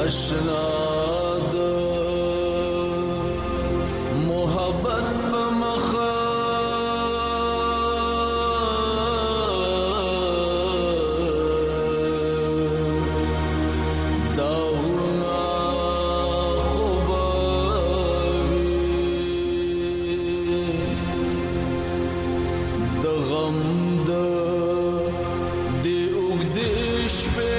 اشنا د محبت په مخه داغونه خوبوي د غم د دې اوږدې شپې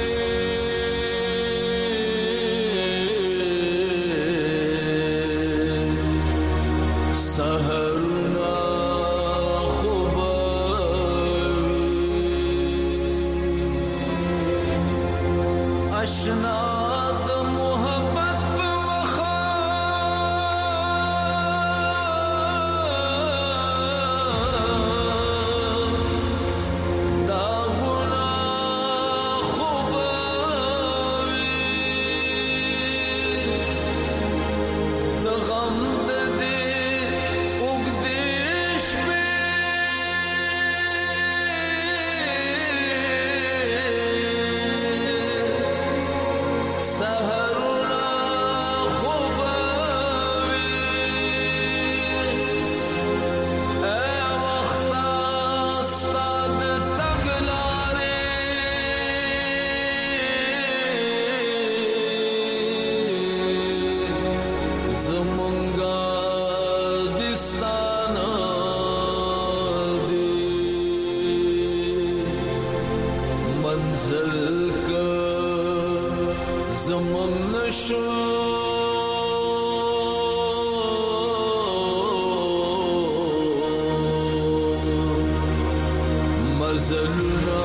سحرنا خوبوي اشنا د محبت په مخه داغونه خوبوي د غم د دې اوږدې شپې سحرونه خوبوي ای وخته ستا د تګ لارې زمونږه دستانه دي منزل که زمون نشو مزلنا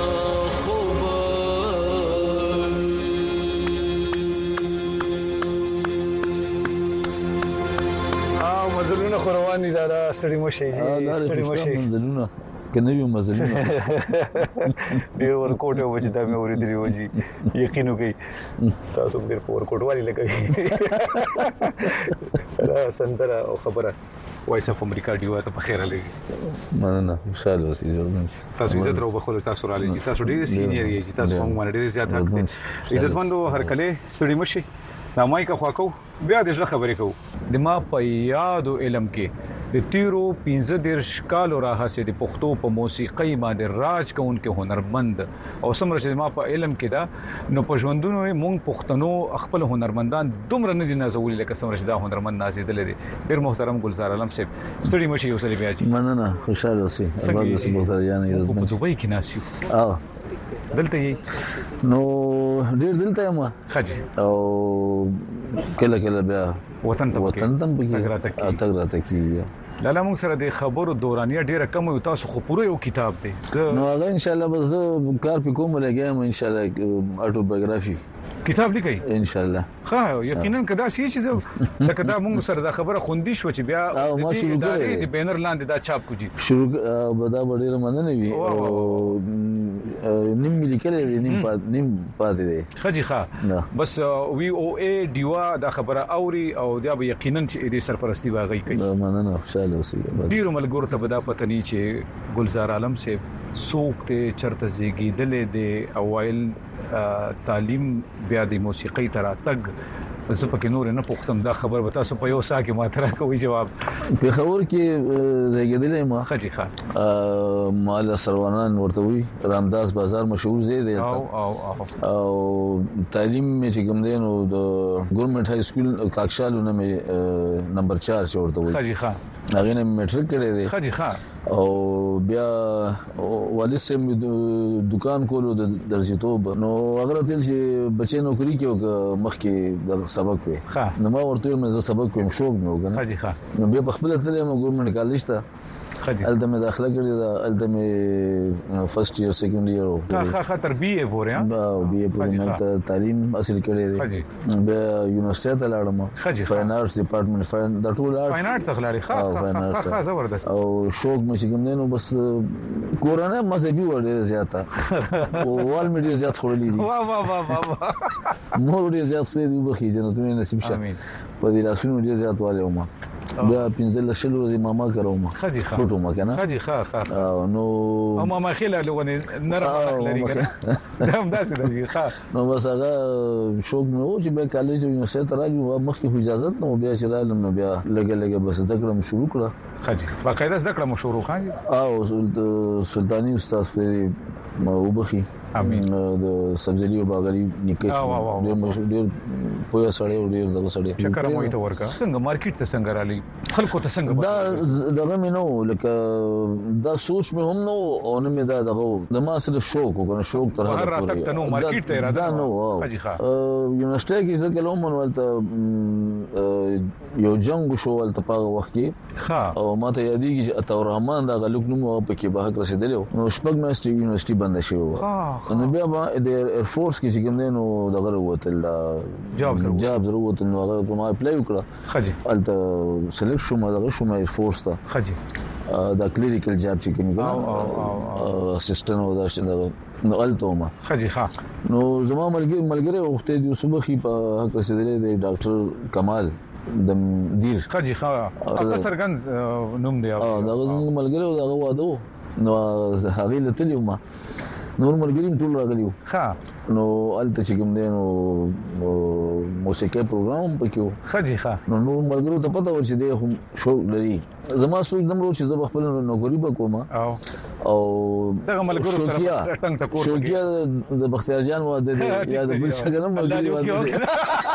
مزلونه خو روان دي دا ستړي مشي ستړي مشي مزلونه کنه یو مزلونه دی ورکوټ او چې دا مې اوریدلی و جی یقین وکي تاسو ډېر ورکوټ والی لګوي سندره او خبره وایس اف امریکا دیو ته په خیر لګي مننه خوشاله اوسئ تاسو عزت راو بخول تاسو را لګي تاسو ډېر سینیئر یې تاسو هم باندې ډېر زیات حق دي عزتمندو هر کله ستړي مشي دا مای کا خواکو بیا د خبرې کو د ما په یاد علم کې د تیرو 15 کالو راهسه د پښتو په موسیقۍ باندې راج کوونکې هنرمند او سمره چې ما په علم کې دا نو په ژوندونو مونږ پښتنو خپل هنرمندان دومره نه دي نازولي لکه سمره چې دا هنرمند نازیدل دي ډېر محترم ګلزار عالم صاحب ستړي مشي یو سړي بیا چې مننه خوشاله اوسئ اباد اوسئ بوتر یانه په دوبۍ کې ناسیو دلته یې نو ډېر دلته یم خجي او کله کله بیا وطن ته پکې تګ راته کیږي لاله موږ سره د خبرو دورانیه ډیره کم یو تاسو خو پوره یو کتاب دی نو هغه ان شاء الله بس کار په کوم لګایم ان شاء الله اټوبایوګرافي کتاب لیکي ان شاء الله ها یقینا کدا سی چې لکه دا موږ سره دا خبره خوندې شو چې بیا د بینر لاندې دا چاپ کوجی شروع بدا ډیره مننه وی او نیم لیکل دي نیم پاتې دي خجي ښا بس وی او ای دیوا دا خبره اوري او دا به یقینا چې دې سرپرستی واغی کوي مننه خوشاله اوسئ ډیرو ملګرو ته بدا پتنی چې ګلزار عالم سے سوق ته چرته زیږیدل دي اوایل تعلیم بیا د موسیقۍ تر اتګ زه پکې نور نه پوښتم دا خبر به تاسو په یو سا کې ماته راکوي جواب په خبر کې زیږیدلې ما خجي ښا مال سروانان ورته وي رامداس بازار مشهور ځای دی او تعلیم مې چې کوم دی نو د ګورنمنت های سکول کاکشالو نه مې نمبر 4 چې ورته وي خجي ښا هغه نه میټریک کړی دی خجي ښا او بیا والد سم دکان کولو د درځیتوب نو اگر تل چې بچي نوکری کې مخ کې سبق وي نو ما ورته مې سبق کوم شوق مې وګنه خجي ښا نو بیا په خپل تل مې ګورنمنت کالج ته الته مې داخله کړې ده الته مې فرست ایئر سیکنډ ایئر ښه تر بي اي پورې بي اي پورې مې تعلیم حاصل کړې ده بیا یونیورسيټي ته لاړم فاین آرټس ډپارټمنټ د ټول فاین آرټ ته لاړې ښه زبردست او شوق مې چې کوم نو بس کورونه مذهبي وړه زیاته او وال مې ډیر زیات خورلې دي واه مور ډیر زیات څه دی وبخي جنتونه نصیب شه په دې لاسونو ډیر زیات والي ومه بیا 15 شل ورځې ماما کروم خدي ښه فوټو ما کنه خدي ښه نو ماما خله لغونه نرم لري کنه هم داسې دی ښه نو بس هغه شوق مې و چې به کالج یونیورسيټي ته راځم مخکې اجازه نو بیا چې رالم نو بیا لګه بس ذکر مې شروع کړه خدي باقاعده ذکر مې شروع کړه او سلطانی استاد په وبخي امين د سبزی او باغری نکښ ډېر پوهه سړی او ډېر دغه سړی شکر مو ته ورکا څنګه مارکیټ ته څنګه رالي خلکو ته څنګه دا دغه مې نو لکه دا سوچ مې هم نو او نه مې دا دغه د ما صرف شوق وکړ شوق تر هغه پورې نو مارکیټ ته اراده نو یونیورسيټي کې څنګه لوم ولته یو جنگ شو ولته په وخت کې او ما ته یادېږي چې عطا الرحمن دا غلوک نوم په کې به رسیدلی نو شپږ میاشتې یونیورسيټي بند شي نو بیا د ایر فورس کې چې کوم نو دغه وته جاب ضرورت نو هغه ما اپلای وکړه خجي الته سلیکټ شوم دغه شوم ایر فورس ته خجي دا کلینیکل جاب چې کوم کنه اسسټنټ او دا څنګه نو الته ما خجي ښه نو زما ملګری وخت دی صبحي په حق رسیدلی دی ډاکټر کمال د دیر خجي ښه تاسو سرګند نوم دی دا زما ملګری دا واده نو هغه لته ما نور مرګریم ټول راغلیو ښه نو الته چې کوم دی نو موسیقي پروګرام پکيو خجي ښه نو مرګرو ته پته و چې دی هم شو لري زما سوچ دمرو چې زه خپل نوکری وکوم او دغه مرګرو سره ټنګ ته کوم شوکیا د بختیار جان واده دی یا د بل څنګه مرګري واده دی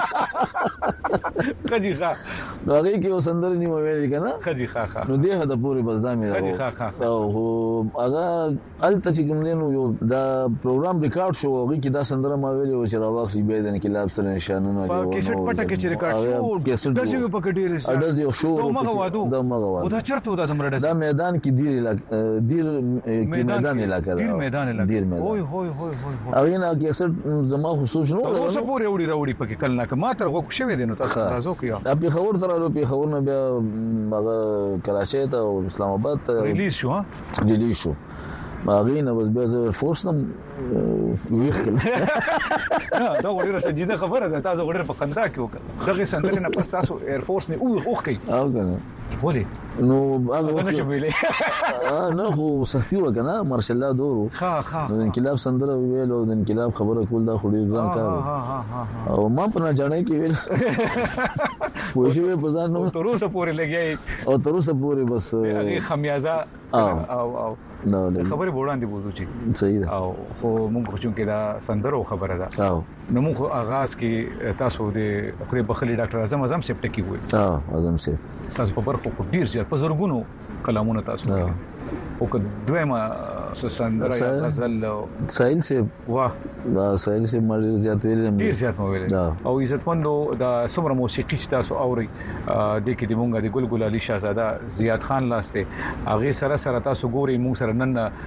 خجي ښه نو هغه کې وسندر نیو ویل کنه خجي ښه نو دی هدا پوری بس دا مې خجي ښه او هغه الته چې کوم دی نو دا پروګرام ریکارډ شو هغه کې دا سندره ما ویلې و چې راوخی به د انقلاب سره نشانونه لري او کیسټ پټه کې چې ریکارډ شو د څه په کې ډیر اډز یو شو دا مغه او دا چرته دا زمرډ دا میدان کې دیر کې میدان علاقه دیر میدان علاقه اوه هغه نه کیسټ زما خصوص نو اوس پورې وړي پکې کله نه ما تر غوښ شوی دی نو تاسو کیو په خبر تر په خبر نه بیا هغه کراچۍ ته او اسلام آباد ته ریلیز شو ماغینه بس بیا فورس نم ویخ کړه دا وړي راځي دا خبره ده تاسو وړي په خندا کې وکړه دغه سندره نه پس تاسو ایر فورس نه اوخ کوي او کنه ولې نو هغه نه شویلې نه خو سختي وکنه مارشل الله دورو د انقلاب سندره ویلو د انقلاب خبره کول دا خوري ګران کار او ما په نه جانې کې ویل خو شی په ځان نو تر اوسه پورې لګي او تر اوسه پورې بس هغه خمیازه او نو خبره وړاندې بوزو چې صحیح ده او خو موږ چې دا سندرو خبره ده نو موږ اغاز کې تاسو د خپل بخلي ډاکټر اعظم سیف ټکی وي اعظم سیف تاسو په برخو کو ډیر زیات په زرګونو کلامونه تاسو او که دویمه سندره یا غزل سایل سیف واه دا سایل سیف مړ زیات ویل ډیر زیات مو ویل او عزتمندو دا څومره موسیقي چې تاسو اوري د کې د مونږه د ګلګل علي شاهزاده زیاد خان لاسته هغه سره تاسو ګوري مونږ سره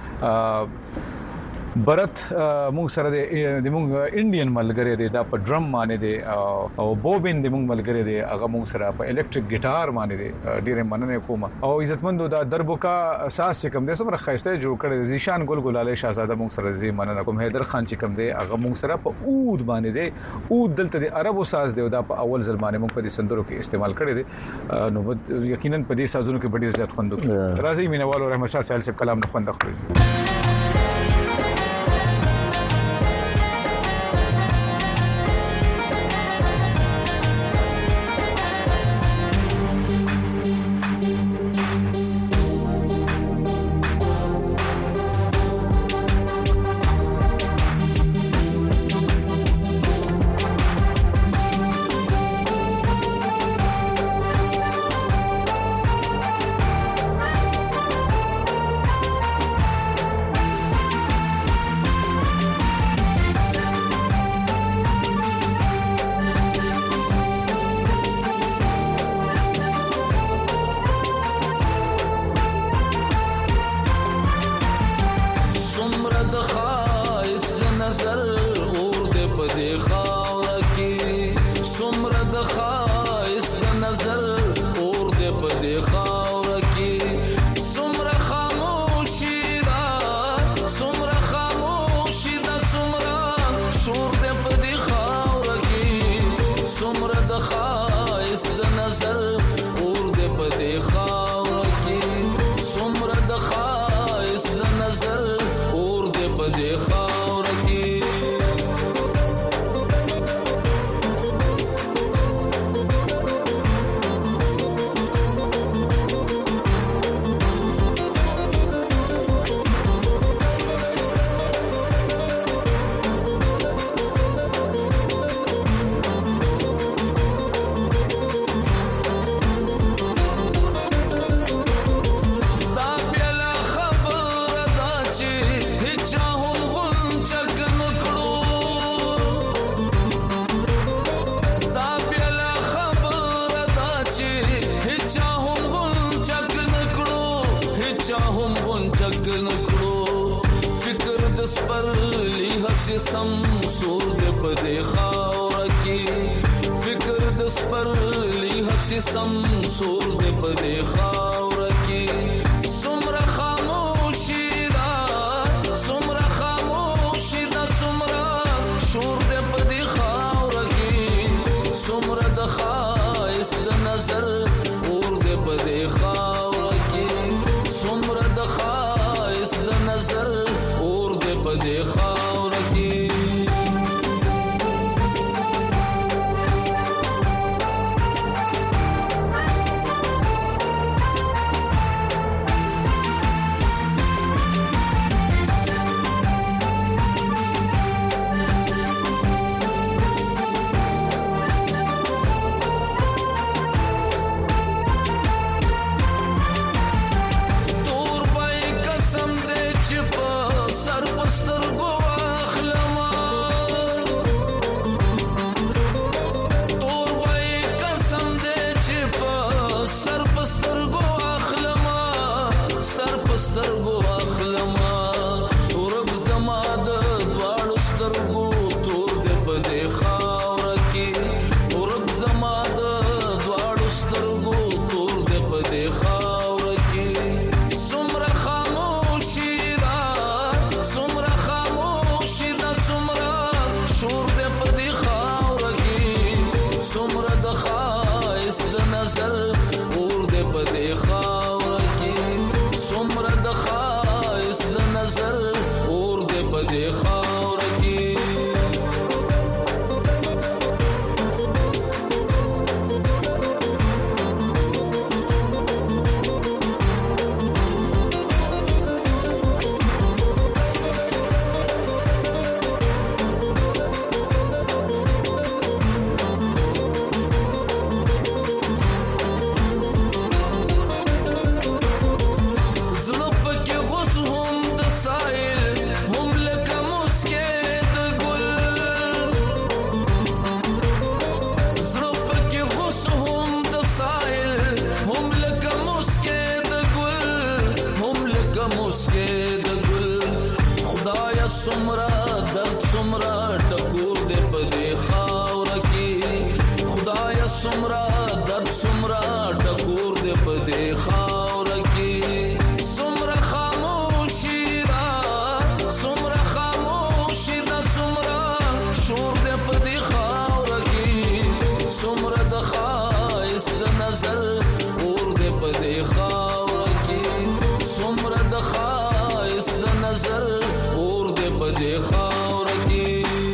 نن برت مونږ سره د مونږ انډین ملګری دی دا په ډرم باندې دی او بوبین د مونږ ملګری دی هغه مونږ سره په الکتریک ګټار باندې دی ډیره مننه کوم او عزتمندو دا دربوکا اساس چې کوم د سمره خسته جوړ کړی زیشان ګلګل علي شاهزاده مونږ سره زی مننه کوم حیدر خان چې کوم دی هغه مونږ سره په اود باندې دی اود دلته د عربو ساز دی دا په اول ځل باندې مونږ په دې سندرو کې استعمال کړی دی نو یقینا په دې سازونو کې ډیر زیات خوند راځي مینوالو رحمت شاه سایل صاحب کلام نه خوند اخلي قسم سور دې پدې خاور کې فکر د سپرلی هسي سم سور دې پدې خاور کې سمره خاموشي دا سمره خاموشي دا سمره شور دې پدې خاور کې سمره د خایس د نظر اور دې پدې خاور کې سمره د خایس د نظر اور دې پدې خاور کې سترګو اخلما ورب زما د دواړو سترګو تور دې پدې خاور کې ورب زما د دواړو سترګو تور دې پدې خاور کې سمره خاموشي دا سمره خاموشي دا سمره شور دې پدې خاور کې سمره د خایس د نظر اور دې پدې خاور کې سمره د خایس د نظر اور دې پدې خاور کې سمرا درد سمرا ټکور دې پدې خاور کې خدایا سمرا درد سمرا ټکور دې پدې خاور کې سمرا خاموشي دا سمرا خاموشي دا سمرا شور دې پدې خاور کې سمرا د خایس د نظر اور دې پدې خاور کې سمرا د خایس د نظر پدې خاور کې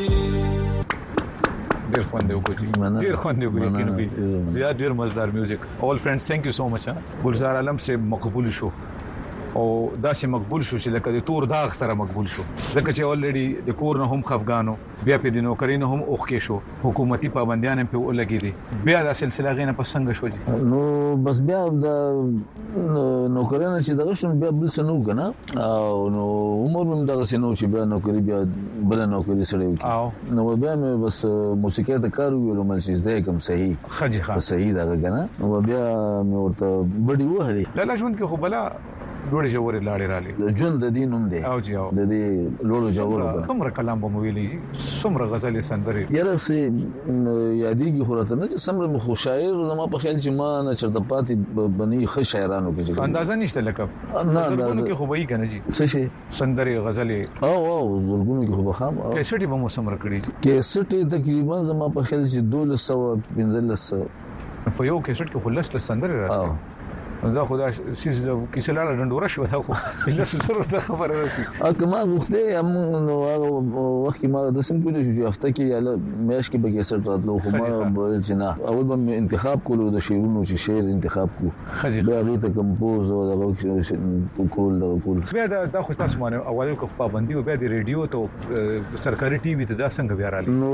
ډېر خوند وکړي ډېر خوند وکړي زیات ډېر مزدار میوزیک اول فرینډز ثانک یو سو مچ ګلزار عالم سے مقبول شو او دا چې مقبول شو چې لکه د تور داغ سره مقبول شو ځکه چې اولریډي د کور نه هم خفګانو بیا په دینو کرینو هم اوخکې شو حکومتي پابندیان په ولګي دي بیا دا سلسله غینه پسنګ شو نو بس بیا د نوکرانو چې دغه شون بیا بل سنو کنه او نو عمر هم دغه سنو چې بیا نوکری بیا بل نوکری سره وکړي نو بیا مې بس موسیقي ته کار ویلو مل چې زده کوم صحیح خجي صحیح دغه کنه نو بیا مې ورته بډي وهلي لا ژوند کې خو بلا لوړ جوړې لاړې رالي ژوند د دین هم دی او جی او د دې لوړ جوړ څومره کلام به مو ویلي څومره غزلې سندري یاره سي یادېږي خو راته نه چې څومره مخ شاعر زما په خیال چې ما نه چرته پاتې بني ښه شاعرانو کې اندازه نشته لکه نه زرګونو کې خو به یې کنه جی څه شي سندري غزلې او زرګونو کې خو به خام کیسټي به مو سمره کړی کیسټي تقریبا زما په خیال چې 1215 په یو کیسټ کې خلص سندري راځي دا خدا سیس کیسه لاله ډنډوره شو دا خو بل څه ضرورت خبره راځي اکه ما غوښته یم نو وخت ما د سم کولې چې هفته کې یاله مېش کې به کیسه راتلو خو ما بل چې نه اول به انتخاب کولو د شعرونو چې شعر انتخاب کو بیا غي ته کمپوز او د کول بیا دا خو تاسو باندې اول کو پابندي او بیا د ریډیو ته سرکاري ټي وي ته دا څنګه بیا راځي نو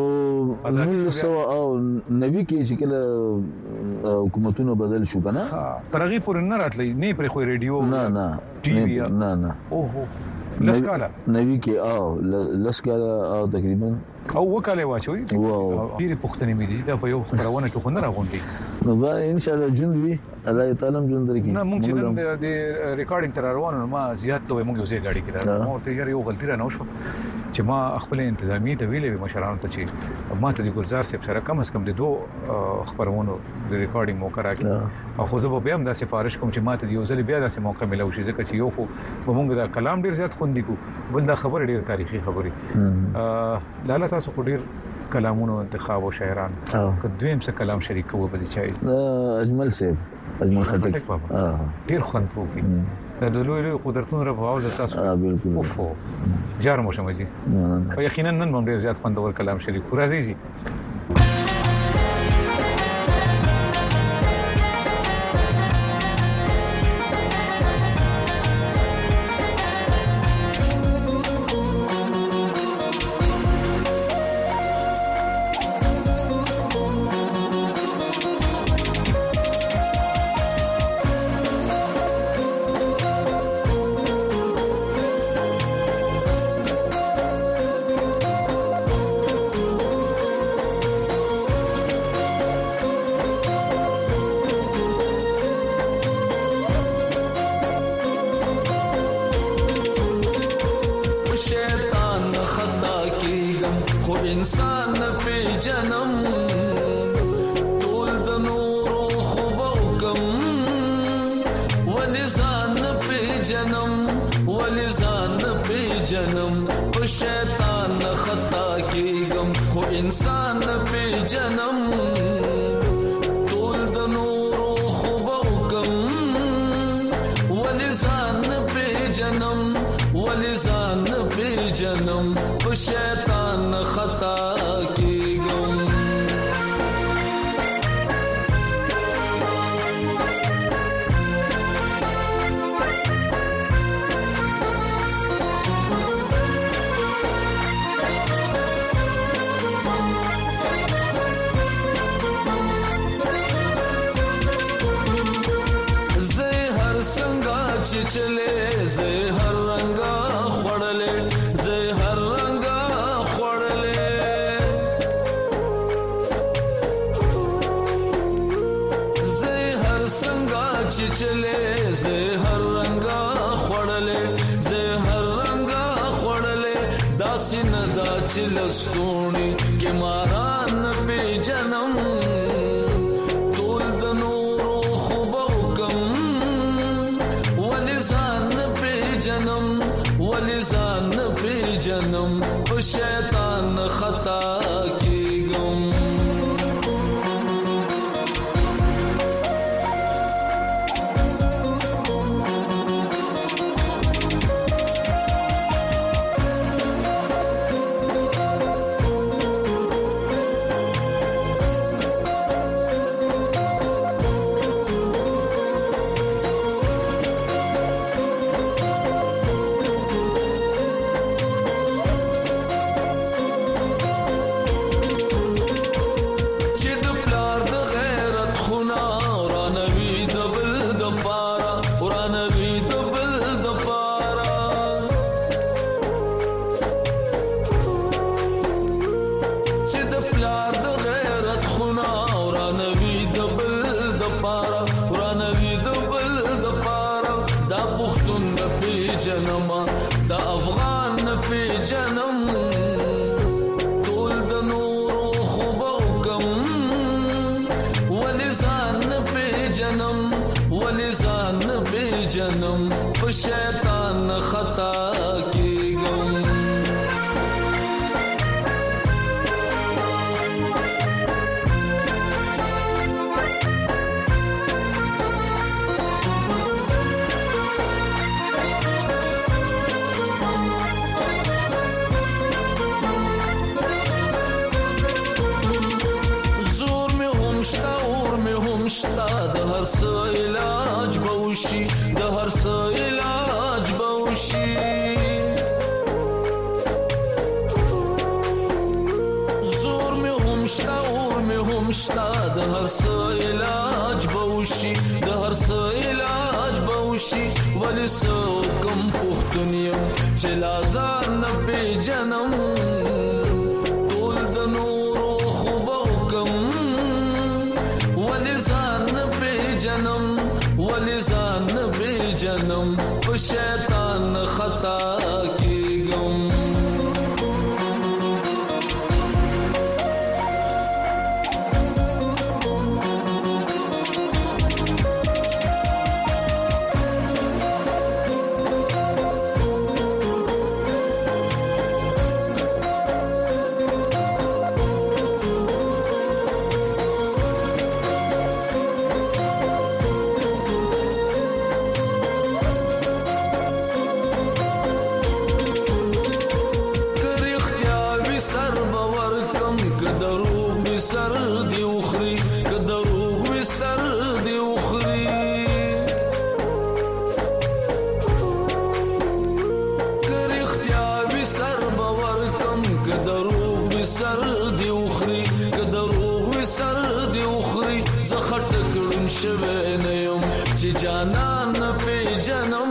1990 کې چې کله حکومتونه بدل شو کنه ترغیب نه راتلی نه پر خو ریډیو نه ټي وي نه اوه لسکاله نوی کې لسکاله او تقریبا او وکاله واچوي ډیره پختنې مې دي دا په یو خبرونه کې خو نه راغونډي نو با ان شاء الله جون وی الله تعالی جون درکې نه مونږ چې د ریکارډینګ تر روانو ما زیات ته مونږ یو ځای غاډي کې دا مو ته یو غلطی را نه وشو چې ما خپل انتظامی ته ویلې مشرانو ته چې ما ته د ګلزار صاحب سره کم از کم د 2 خبرونو د ریکارډینګ موقع راکړي او خو زه به هم دا سفارش کوم چې ما ته یو ځل بیا داسې موقع ملو شي ځکه چې یو خو موږ دا کلام ډیر زیات خوندې کو بل دا خبر ډیر تاریخي خبري لاله تاسو خو ډیر کلامونو انتخاب او شاعران که دویم څه کلام شریک کوو په دې چای اجمل صاحب اجمل خټک ډیر خوند کوي دا د لوی قدرتونو رباو د تاسو بالکل اوفو جار مو شمجي او یقینا نن هم ډیر زیات خوندور کلام شریک راځي زی انسان په جنم ټول د نور خو وکم ولزان په جنم په شیطان خطا کېږم خو انسان په جنم ټول د نور خو وکم ولزان په جنم په شیطان خطا کېږم زه هر څنګه چې چلے زه هر رنگا خړلې زه هر رنگا خړلې زه هر څنګه چې چلے زه هر رنگا خړلې زه هر رنگا خړلې داسې نه دا چې لستونی کې ماران په جنم ټول د نور خو وکم ولزان په جنم په شیطان خطا کېږم دا افغان په جنم ټول د نور خو وکم ولزان په جنم په شیطان خطا کېږم شتا د هر څه علاج بوشي د هر څه علاج بوشي زور می هم شتا اور می هم شتا د هر څه علاج بوشي د هر څه علاج بوشي ولی سو کم پختونیم چې لازار نه په جنم ټول د نور خو وکم ولزان په جنم په شیطان خطا کېږم وي سر دی اخري که دروغ وي سر دی اخري که رښتیا وي سر باور کم که دروغ وي سر دی اخري که دروغ وي سر دی اخري زه خټه کړم شوی نه یم چې جانان نه پیژنم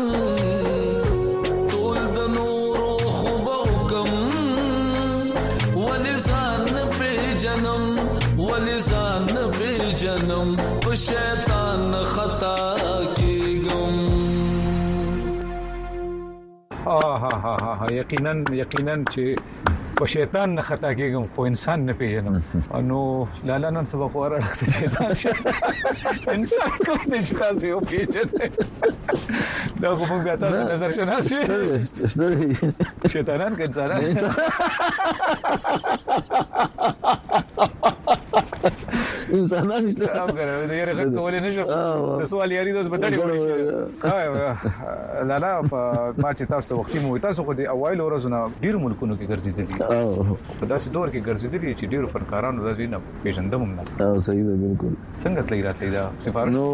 جنم په شیطان خطا کېږم. یقینا چې په شیطان نه خطا کېږم خو انسان نه پیژنم. نو لالا نن سبا خو راځي شیطان انسان کوم نشي تاسو یو پیژنئ دا کوم بیا تاسو نظر شناسي شیطانان کې انسانان انسانان نشته هم غره دا یې رغت کولې نشو د سوال یاري دوس بدړي وړي لالا ما چې تاسو وختي مو تاسو خو د اوایل ورځونه ډیر ملکونو کې ګرځېدلي په داسې دور کې ګرځېدلي چې ډیرو فنکارانو د ځینې پیژندم هم نه صحیح ده بالکل څنګه تللی راځي دا سفارت نو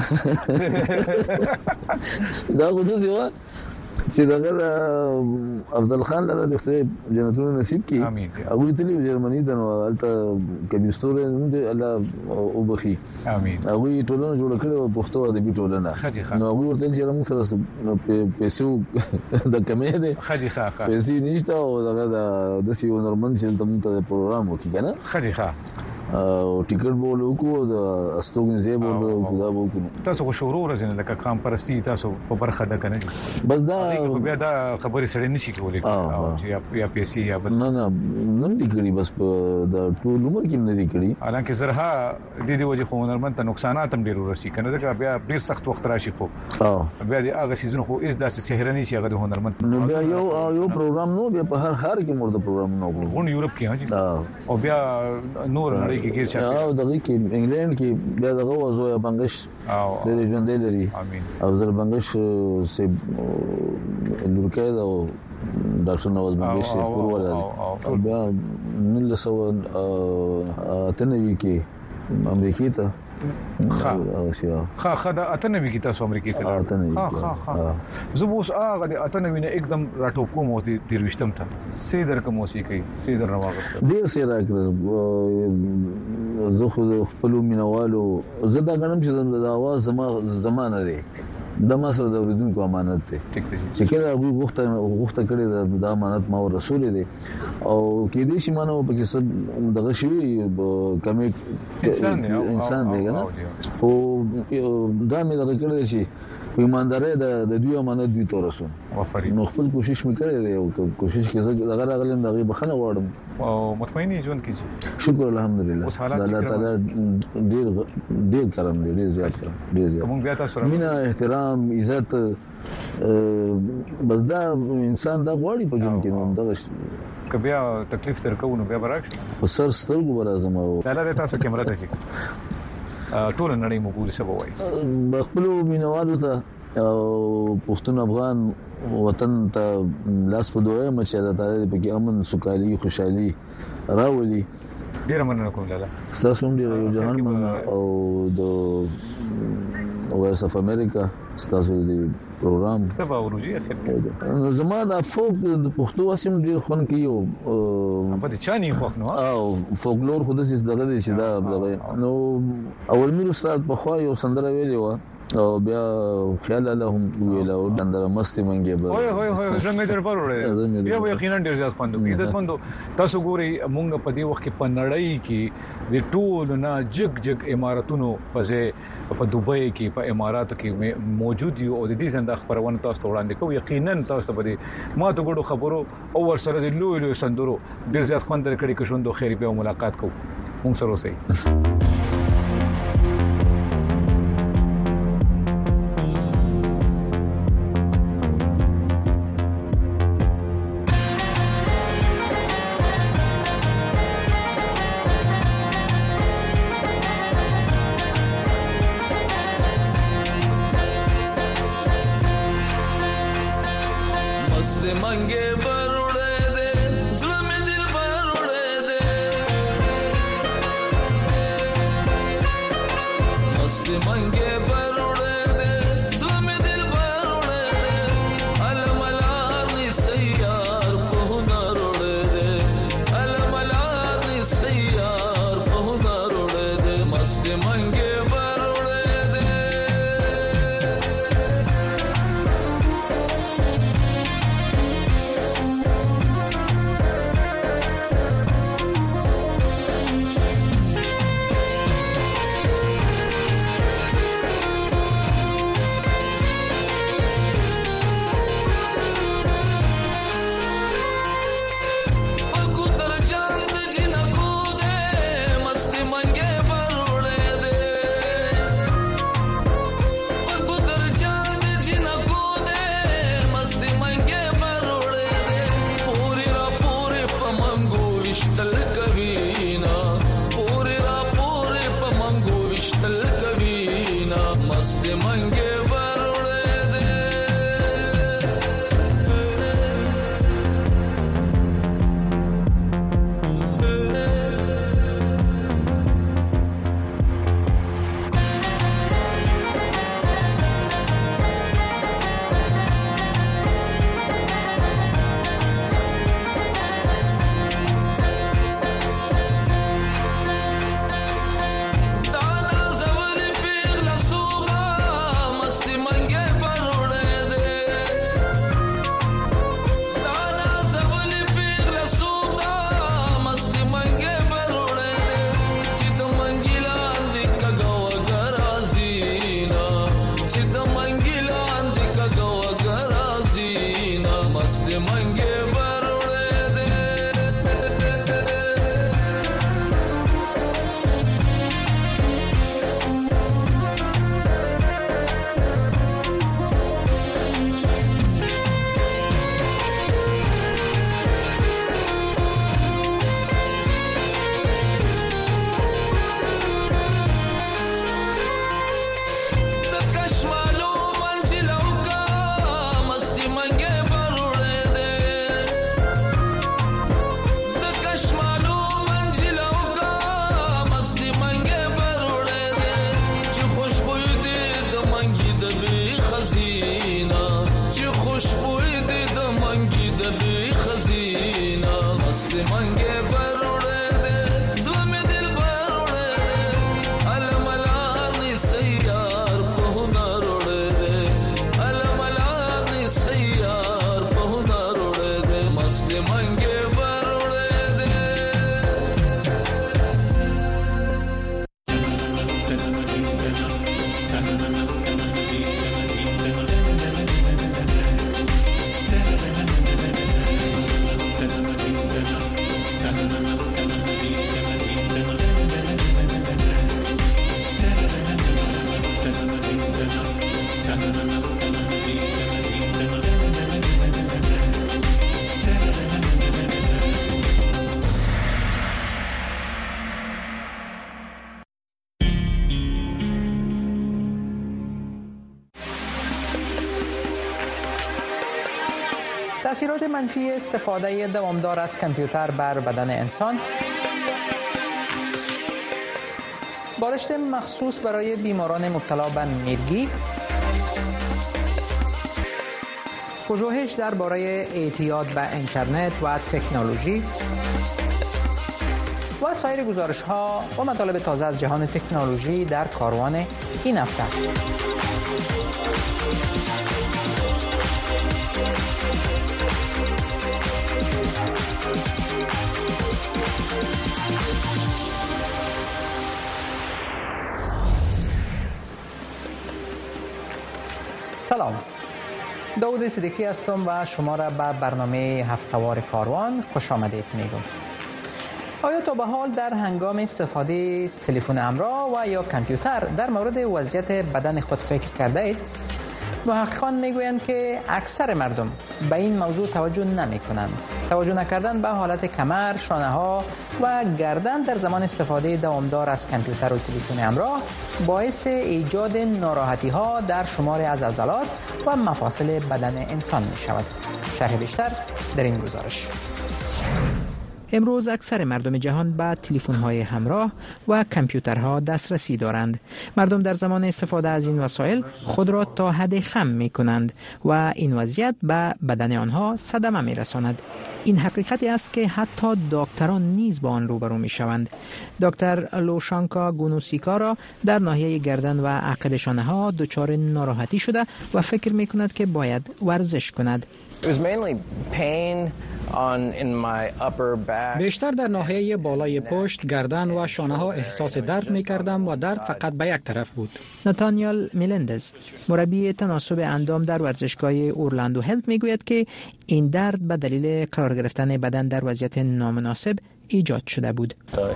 دا خو څه و چې دغه افضل خان له د جنتونو نصیب کی هغه تللی جرمني ته نو الته کبيستور نه الله او بخي امين هغه ټولنه جوړ کړو پښتو ادبي ټولنه نو هغه ورته چې موږ سره پیسو د کمې ده خدي ښه پیسې نشته او دغه د سیو نورمن چې ته پروګرام وکړي کنه خدي ښه او ټیکټ بولو کو د استوګن زی بولو خدا بو کو تاسو خو شروع ورځنه لکه کام پرستی تاسو په برخه ده کنه بس دا بیا دا خبرې سره نشي کولای او چې یا پیسې یا بس نه دي کړی بس د ټول عمر کې نه دي کړی حالانکه زرها د دې وجه خو هنرمند ته نقصانات هم ډیر ورسي کنه دا بیا ډیر سخت وخت راشي خو بیا د هغه سيزون خو اس داسې سحر نه شي هغه د هنرمند نو بیا یو پروګرام نو بیا په هر کې مرده پروګرام نو غون یورپ کې او بیا نور نړۍ کې ګیر او دغه کې انګلند کې بیا دغه وزویا بنگش او د ژوند لري او زر بنگش سه لورکه دا ډاکټر نواز بنگش پور ولا بیا 1993 کې امریکای ته خا دا اتنوي کې تاسو امریکای ته زبوس هغه د اتنوي نه एकदम راټوب کوم او د تیروشتم ته سیدر کوم موسیقي سیدر نواغسته ډیر سیدر کړ زه خو خپل مینوالو زه دا غنم چې د اواز زمانه دی د مسله د اوریدونکو امانت دی چې کله هغه غوښته کړی د امانت ما رسول دی او کې دې شي مانو په کې سب دغه شي کمی انسان دی کنه خو دا مې دغه کړی شي په ایمانداري د دوی امانت دوی تورسون نو خپل کوشش مې کړی دی او کوشش کې دغه راغلم دغه بخنه غواړم او مطمئنی ژوند کې شکر الحمدلله الله تعالی ډیر کرم دی ډیر زیات کرم ډیر زیات موږ بیا تاسو مینا احترام عزت بس دا انسان دا غواړي په ژوند کې نو دغه کبیا تکلیف درکو نو بیا براشي سر سترګو برازم او تعالی تاسو کیمرا ته شي ټول نړۍ مو ګوري سبا وای خپل مینوالو ته او پښتون افغان وطن ته لاس په دوه مچ الله تعالی په کې امن سوکالي خوشحالي راولي ډیر مننه کوم لاله تاسو هم ډیر یو جهان او د وایس اف امریکا تاسو د پروګرام تبا ورجی اخر زما د فوک د پښتو اسیم ډیر خون کیو په چاني فوک نو او فولکلور خو د سیس دغه چې دا نو اول میر استاد په خو یو سندره ویلی و او بیا خیال لهم ویلا او دندره مستی منګي به هوي څنګه در پروړې یو یقینا ډیر ځات خوندو عزت مندو تاسو ګوري مونږ په دې وخت کې په نړۍ کې د ټول نه جګ اماراتونو په دوبۍ کې په اماراتو کې موجود یو او د دې زنده خبرونه تاسو وړاندې کوو یقینا تاسو په دې ما ته ګورو خبرو او ور سره د لوی سندرو ډیر ځات خوند درکړي کې شوندو خیر به ملاقات کوو مونږ سره اوسئ منګه بروړې دې زمې دل بروړې دې الملار ني سيار په هنر وړې دې الملار ني سيار په هنر وړې دې مست منګه بروړې دې تأثیرات منفی استفاده دوامدار از کامپیوتر بر بدن انسان، بالشت مخصوص برای بیماران مبتلا به میرگی، پژوهش درباره اعتیاد به اینترنت و تکنولوژی و سایر گزارش‌ها و مطالب تازه از جهان تکنولوژی در کاروان این هفته. سلام، داود صدیقی هستم و شما را به برنامه هفتهوار کاروان خوش آمدید میگم. آیا تا به حال در هنگام استفاده تلفن همراه و یا کامپیوتر در مورد وضعیت بدن خود فکر کرده اید؟ محققان میگویند که اکثر مردم به این موضوع توجه نمی کنند. توجه نکردن به حالت کمر، شانه ها و گردن در زمان استفاده دوامدار از کامپیوتر و تلفن همراه باعث ایجاد ناراحتی ها در شماری از عضلات و مفاصل بدن انسان می شود. شرح بیشتر در این گزارش. امروز اکثر مردم جهان به تلفن‌های همراه و کامپیوترها دسترسی دارند. مردم در زمان استفاده از این وسایل خود را تا حد خم می‌کنند و این وضعیت به بدن آنها صدمه می‌رساند. این حقیقتی است که حتی دکتران نیز با آن روبرو می‌شوند. دکتر لوشانکا گونوسیکارا در ناحیه گردن و عقب شانه‌ها دچار ناراحتی شده و فکر می‌کند که باید ورزش کند. بیشتر در ناحیه بالای پشت، گردن و شانه ها احساس درد می کردم و درد فقط به یک طرف بود. ناتانیال میلندز، مربی تناسب اندام در ورزشگاه اورلاندو هلت می گوید که این درد به دلیل قرار گرفتن بدن در وضعیت نامناسب ایجاد شده بود.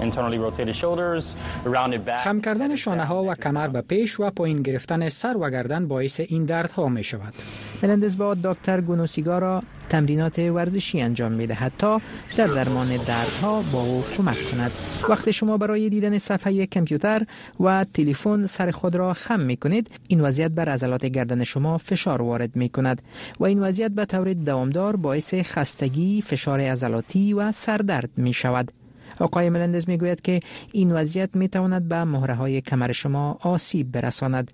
خم کردن شانه ها و کمر به پیش و پایین گرفتن سر و گردن باعث این درد ها می شود. میلندز با دکتر گونوسیکارا تمرینات ورزشی انجام می دهد تا در درمان دردها با او کمک کند. وقتی شما برای دیدن صفحه کامپیوتر و تلفن سر خود را خم می کنید، این وضعیت بر عضلات گردن شما فشار وارد می کند و این وضعیت به طور دوامدار باعث خستگی، فشار عضلاتی و سردرد می شود. آقای میلندز می گوید که این وضعیت می تواند به مهره‌های کمر شما آسیب برساند.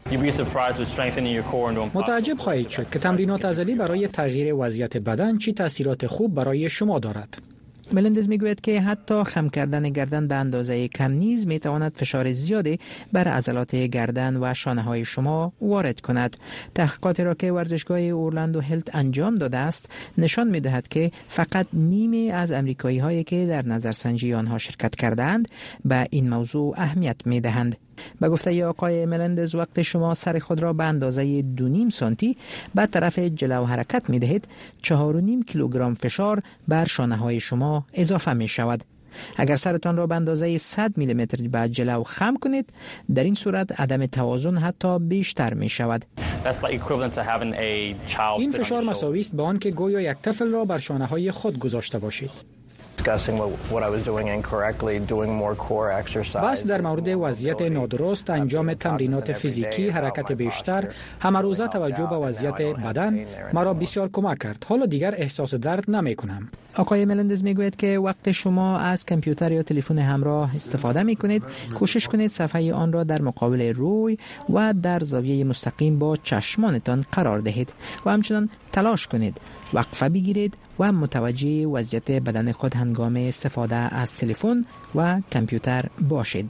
متعجب خواهید شد که تمرینات عضلی برای تغییر وضعیت بدن چه تاثیرات خوب برای شما دارد. میلندز میگوید که حتی خم کردن گردن به اندازه کم نیز میتواند فشار زیادی بر عضلات گردن و شانه های شما وارد کند. تحقیقاتی را که ورزشگاه اورلاندو هلت انجام داده است نشان میدهد که فقط نیمی از امریکایی هایی که در نظرسنجی آنها شرکت کردند به این موضوع اهمیت میدهند. به گفته آقای میلندز، وقتی شما سر خود را به اندازه 2.5 سانتی به طرف جلو حرکت می دهید، 4.5 کیلوگرم فشار بر شانه های شما اضافه می شود. اگر سرتان را به اندازه 100 میلیمتر به جلو خم کنید، در این صورت عدم توازن حتی بیشتر می شود. این فشار مساوی است با آن که گویا یک طفل را بر شانه های خود گذاشته باشید. بس در مورد وضعیت نادرست، انجام تمرینات فیزیکی، حرکت بیشتر، همه روزه توجه به وضعیت بدن مرا بسیار کمک کرد. حالا دیگر احساس درد نمی کنم. آقای میلندز میگوید که وقتی شما از کامپیوتر یا تلفن همراه استفاده می کنید، کوشش کنید صفحه آن را در مقابل روی و در زاویه مستقیم با چشمانتان قرار دهید و همچنان تلاش کنید وقفه بگیرید و متوجه وضعیت بدن خود هنگام استفاده از تلفن و کامپیوتر باشید.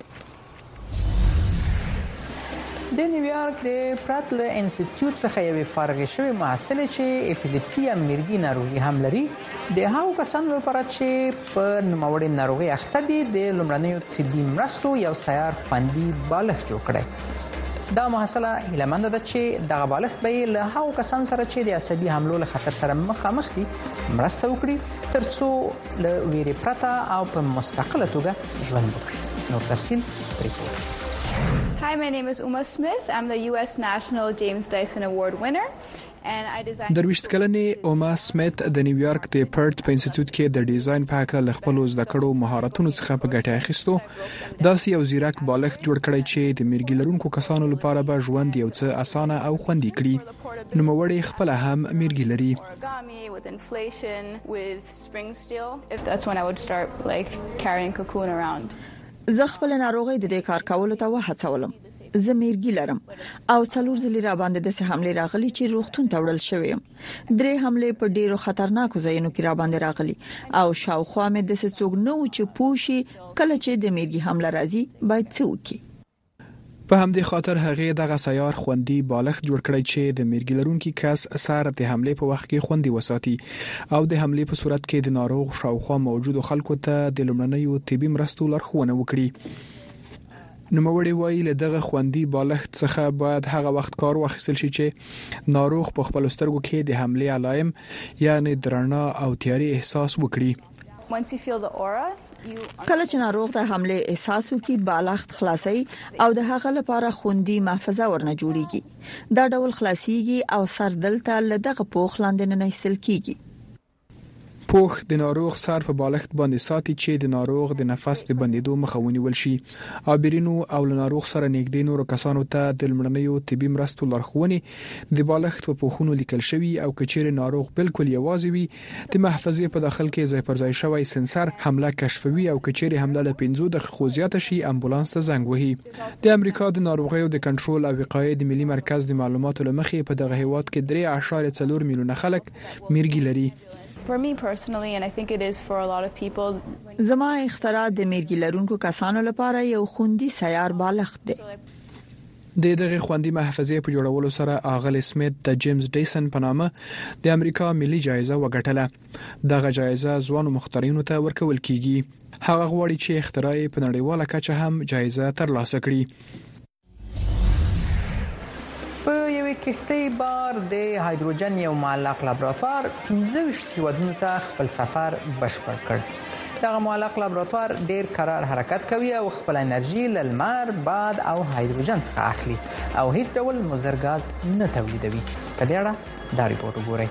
د نیویورک د پراتل انسټیټیوټ څخه یو فارغ شوی محصل چې اپیلیپسي یا مرګي ناروغي هم لري، د هغو کسانو لپاره چې په نوموړې ناروغي اخته دي د لومړنیو طبي مرستو یو سیار خوندي بالښت جوړ کړی. دا محصله هیله‌منده ده چې دغه بالښت به له هغو کسانو سره چې د عصبي حملو له خطر سره مخامخ دي مرسته وکړي، ترڅو له ویرې پرته او په مستقله توګه ژوند وکړي. نور تفصیل پرې. Hi, my name is Uma Smith. I'm the U.S. National James Dyson Award winner. درویشت کلنې اوما سمیت د نیویارک د پرت په انسټیټیوټ کې د ډیزاین په اړه ل خپل زده کړو مهارتونو څخه په ګټه اخیستو. داسې یو زیرک بالښت جوړ کړی چې د مرګي لرونکو کسانو لپاره به ژوند یو څه اسانه او خوندي کړي. نوموړی خپل هم مرګي لري. زه خپل ناروغي د دې کار کولو ته وهڅولم. زه میرګي لرم او څلور ځلې را باندې د سه حمله راغلي چې روغتون ته وړل شوم. 3 حمله په ډیرو خطرناکو ځایونو کې را باندې راغلي او شاوخوا مې د څوک نو چې پوشي کله چې د میرګي حمله راځي باید څه وکړي. په همدې خاطر هغه دغه سیار خوندي بالښت جوړ کړی چې د مرګ لرونکي کس سره د حمله په وخت کې خوندي وساتي او د حمله په صورت کې د ناروغ شاوخوا موجود خلکو ته د لومړنیو طبي مرستو لارښوونه وکړي. نوموړی وایي له دغه خوندي بالښت څخه باید هغه وخت کار واخیستل شي چې ناروغ په خپل سترګو کې د حمله علایم یعنی درنا او تیاری احساس وکړي. کله چې ناروغ د حمله احساس وکړي بالښت خلاصي او د هغه لپاره خوندي محفظه ورنه جوړیږي. دا ډول خلاصيږي او سر دلته له دغه پوښ لاندې نه ایستل کیږي. پوخ د ناروغ سر په بالښت باندې ساتي چې د ناروغ د نفس د بندیدو مخه ونیول شي. عابرینو او ناروغ سره نږدې نورو کسانو ته د لمړنیو طبي مرستو لارښوونې د بالښت په پوښونو لیکل شوی او کچېر ناروغ بالکل یوازې وي د محفظې په داخل کې ځای پر ځای شوی سنسر حمله کشفوي او کچېر حمله له 15 دقیقو زیاته شي امبولانس ته زنګ وهي. د امریکا د ناروغیو د کنټرول او وقایې د ملي مرکز د معلوماتو لمخې په دغه هیواد کې 3.4 میلیونه خلک میرګي لري. For me personally, and I think it is for a lot of people, زما اختراع د میرګي لرونکو کسانو لپاره یو خوندي سیار بالښت دی. د دغه خوندي محفظې په جوړولو سره اغل سمیت د جیمز ډیسن په نامه د امریکا ملي جایزه وګټله. دغه جایزه ځوانو مخترعینو ته ورکول کیږي. هغه غواړي چې اختراع په نړیواله کچه هم جایزه ترلاسه کړي. په یوې کښتۍ بار د هایدروجن یو معلق لابراتوار 15 هیوادونو ته خپل سفر بشپړ کړ. دغه معلق لابراتوار ډیر قرار حرکت کوي او خپل انرژي له لمر، باد او هایدروجن څخه اخلي او هیڅ ډول مضر غاز نه تولیدوي. په دې اړه دا ریپورت وګورئ.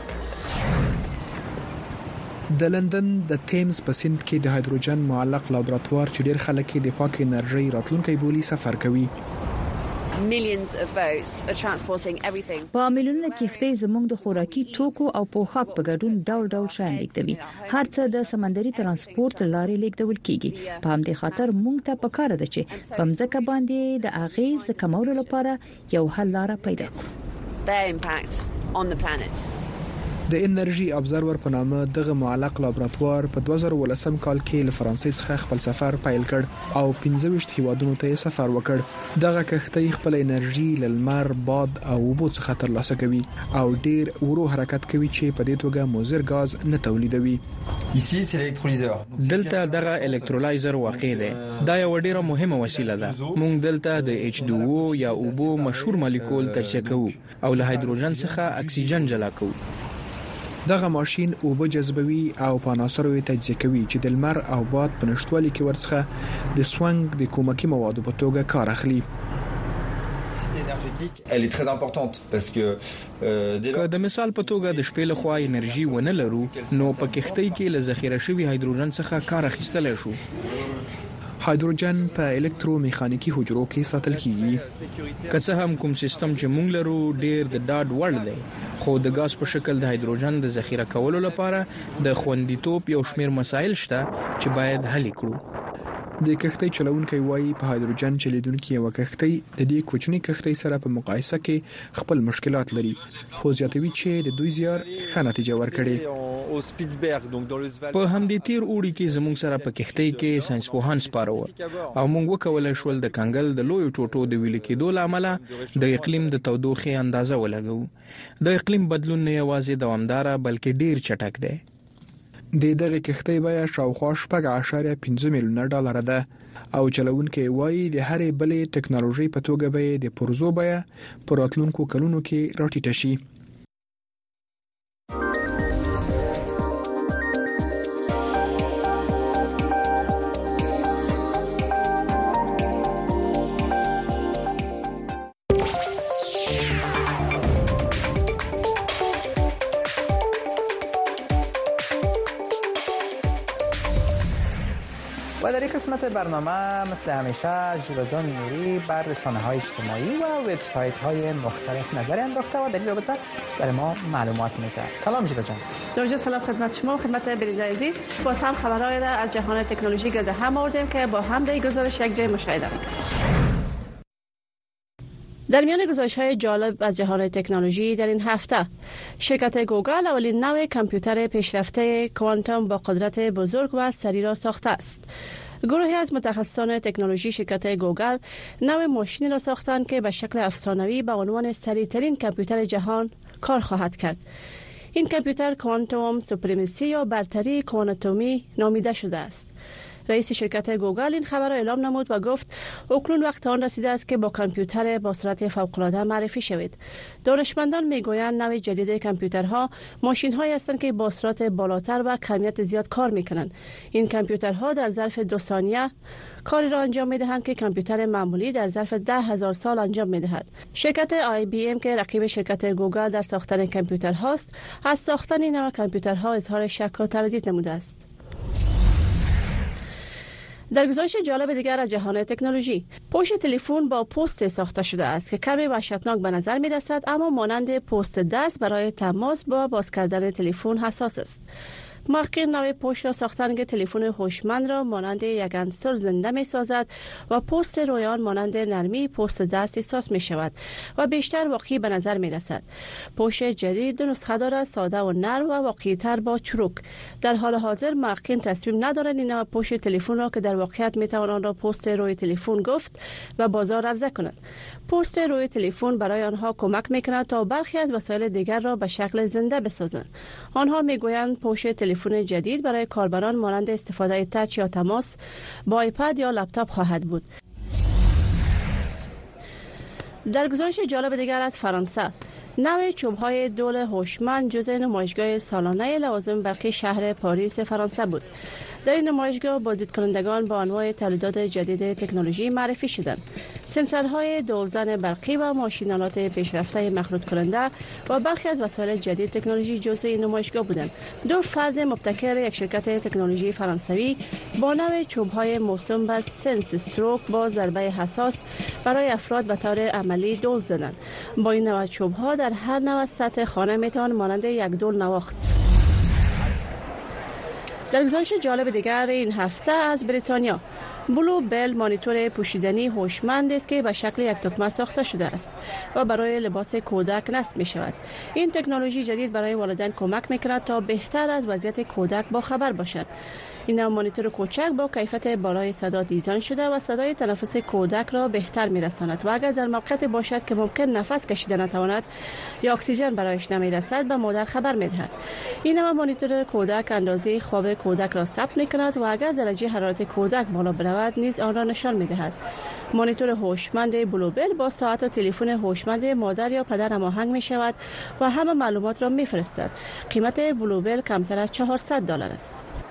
د لندن د تیمز په سیند کې د هایدروجن معلق لابراتوار چې ډیر خلک د پاک انرژي راتلونکي بولی سفر کوي. Millions of boats are transporting everything. په میلیونونو کښتۍ زموږ د خوراکي توکو او پوښاک په ګډون ډول شان لیږدوي. هر څه د سمندري ترانسپورت لارې لیږدول کیږي. په همدې خاطر موږ ته پکار ده چې په ځمکه باندې د اغیز د کمولو لپاره یو حل لاره پیدا کړو. Their impact on the planet. د انرژي ابزرور په نامه دغه معلق لابراتوار په 2018 کال کې له فرانسې څخه خپل سفر پیل کړ او 15 هیوادونو ته سفر وکړ. دغه کښتۍ خپل انرژي له لمر، باد او اوبو څخه ترلاسه کوي او ډیر ورو حرکت کوي چې په دې توګه مضر غاز نه تولیدوي. دلته دغه الکترولایزر واقع دی. دا یو ډیره مهمه وسیله ده. موږ دلته د H2O یا اوبو مشهور مالیکول تجزیه کوو او له هایدروجن څخه اکسیجن جلا کوو. دغه ماشين اوبه جذبوي او په عناصرو تجزیه کوي چې د لمر او باد په نشټوالي کې ورڅخه د سوانګ د کومکی موادو په توګه کار اخلي. Elle est très importante parce que د مثال په توګه د شپې له خوا انرژي ونه لرو نو په کښتۍ کې له ذخیره شوی هایدروجن څخه کار اخیستل شو. هایدروجن په الکترومیخانیکي حجرو کې ساتل کیږي. که څه هم کوم سیستم چې موږ لرو ډیر د ډاډ وړ دی، خو د غاز په شکل د هایدروجن د ذخیره کولو لپاره د خوندیتوب یو شمېر مسایل شته چې باید حل کړو. د کښتۍ چلونکي وایي په هایدروجن چلیدونکي یو کښتۍ د دې کوچنی کښتۍ سره په مقایسه کې خپل مشکلات لري، خو زیاتوي چې د دوی زیار ښه نتیجه ورکړي. په همدې تیر اوړي کې زموږ سره په کښتۍ کې ساينسپوهان سپاره و او موږ وکولای شول د کنګل د لوی ټوټو د ویل کېدو لامل د اقلیم د تودوخې اندازه ولګو. د اقلیم بدلون نه یوازې دوامدار بلکې ډیر چټک دی. د دغه کښتۍ بیه شاوخوا $5.5 میلیونه ده او چلونکي وایي د هرې بلې ټکنالوژي په توګه به د پرزو بیه په راتلونکو کلونو کې راټیټه شي. و در این قسمت برنامه مثل همیشه ژیلا جان نوری بر رسانه‌های اجتماعی و وبسایت‌های مختلف نظر انداخته و در این رابطه برای ما معلومات میده. سلام ژیلا جان. درود سلام خدمت شما، خدمت بیننده عزیز. باز هم خبرهای از جهان تکنولوژی گرد هم آوردیم که با هم در گزارش یک جای مشاهده می‌کنیم. در میان گزارش‌های جالب از جهان تکنولوژی در این هفته، شرکت گوگل اولین نوع کامپیوتر پیشرفته کوانتوم با قدرت بزرگ و سریع را ساخته است. گروهی از متخصصان تکنولوژی شرکت گوگل نوع ماشینی را ساختند که به شکل افسانه‌ای به عنوان سریع‌ترین کامپیوتر جهان کار خواهد کرد. این کامپیوتر کوانتوم سوپریمسی یا برتری کوانتومی نامیده شده است. رئیس شرکت گوگل این خبر را اعلام نمود و گفت اکنون وقت آن رسیده است که با کامپیوتر با سرعت فوق‌العاده معرفی شوید. دانشمندان میگویند نوع جدید کامپیوترها ماشین‌هایی هستند که با سرعت بالاتر و کمیت زیاد کار می‌کنند. این کامپیوترها در ظرف 2 ثانیه کاری را انجام می‌دهند که کامپیوتر معمولی در ظرف 10,000 سال انجام می‌دهد. شرکت IBM که رقیب شرکت گوگل در ساختن کامپیوترهاست، از ساختن این نوع کامپیوترها اظهار شک و تردید نموده است. در گزارش جالب دیگر از جهان تکنولوژی، پشت تلفن با پست ساخته شده است که کمی وحشتناک به نظر می رسد، اما مانند پست دست برای تماس با باز کردن تلفن حساس است. محققین نوع پشت را ساختن که تلفن هوشمند را مانند یک عنصر زنده می سازد و پست رویان مانند نرمی پست دست احساس می شود و بیشتر واقعی به نظر می رسد. پشت جدید 2 نسخه دارد، ساده و نرم و واقعی تر با چروک. در حال حاضر محققین تصمیم ندارند این نوع پشت تلفن را که در واقعیت می توان آن را پست روی تلفن گفت و بازار عرضه کنند. پست روی تلفن برای آنها کمک می کند تا برخی از وسایل دیگر را به شکل زنده بسازند. آنها می گویند پشت تلفن جدید برای کاربران مانند استفاده تچ یا تماس با آیپد یا لپتاپ خواهد بود. در گزارش جالب دیگر از فرانسه، نوع چوب‌های دول هوشمند جزء نمایشگاه سالانه لوازم برقی شهر پاریس فرانسه بود. در این نمایشگاه بازدیدکنندگان با انواع تولیدات جدید تکنولوژی معرفی شدند. سنسورهای دولزن برقی و ماشین‌آلات پیشرفته مخلوط کننده و برخی از وسایل جدید تکنولوژی جزء این نمایشگاه بودند. 2 فرد مبتکر یک شرکت تکنولوژی فرانسوی با نوع چوب‌های موسوم به سنس استروک با ضربه حساس برای افراد به طور عملی دول زدند. با این نوع چوب‌ها در هر نوع سطح خانه میتوان مانند یک دول نواخت. در گزارش جالب دیگر این هفته از بریتانیا، بلو بل مانیتور پوشیدنی هوشمند است که به شکل یک دکمه ساخته شده است و برای لباس کودک نصب می شود. این تکنولوژی جدید برای والدین کمک می کند تا بهتر از وضعیت کودک با خبر باشند. این مانیتور کوچک با کیفیت بالای صدا دیزاین شده و صدای تنفس کودک را بهتر می‌رساند و اگر در موقعیت باشد که ممکن نفس کشیدن نتواند یا اکسیژن برایش نمی‌رسد به مادر خبر می‌دهد. این مانیتور کودک اندازه خواب کودک را ثبت می‌کند و اگر درجه حرارت کودک بالا برود نیز آن را نشان می‌دهد. مانیتور هوشمند بلوبل با ساعت و تلفن هوشمند مادر یا پدر هماهنگ می‌شود و همه معلومات را می‌فرستد. قیمت بلوبل کمتر از $400 است.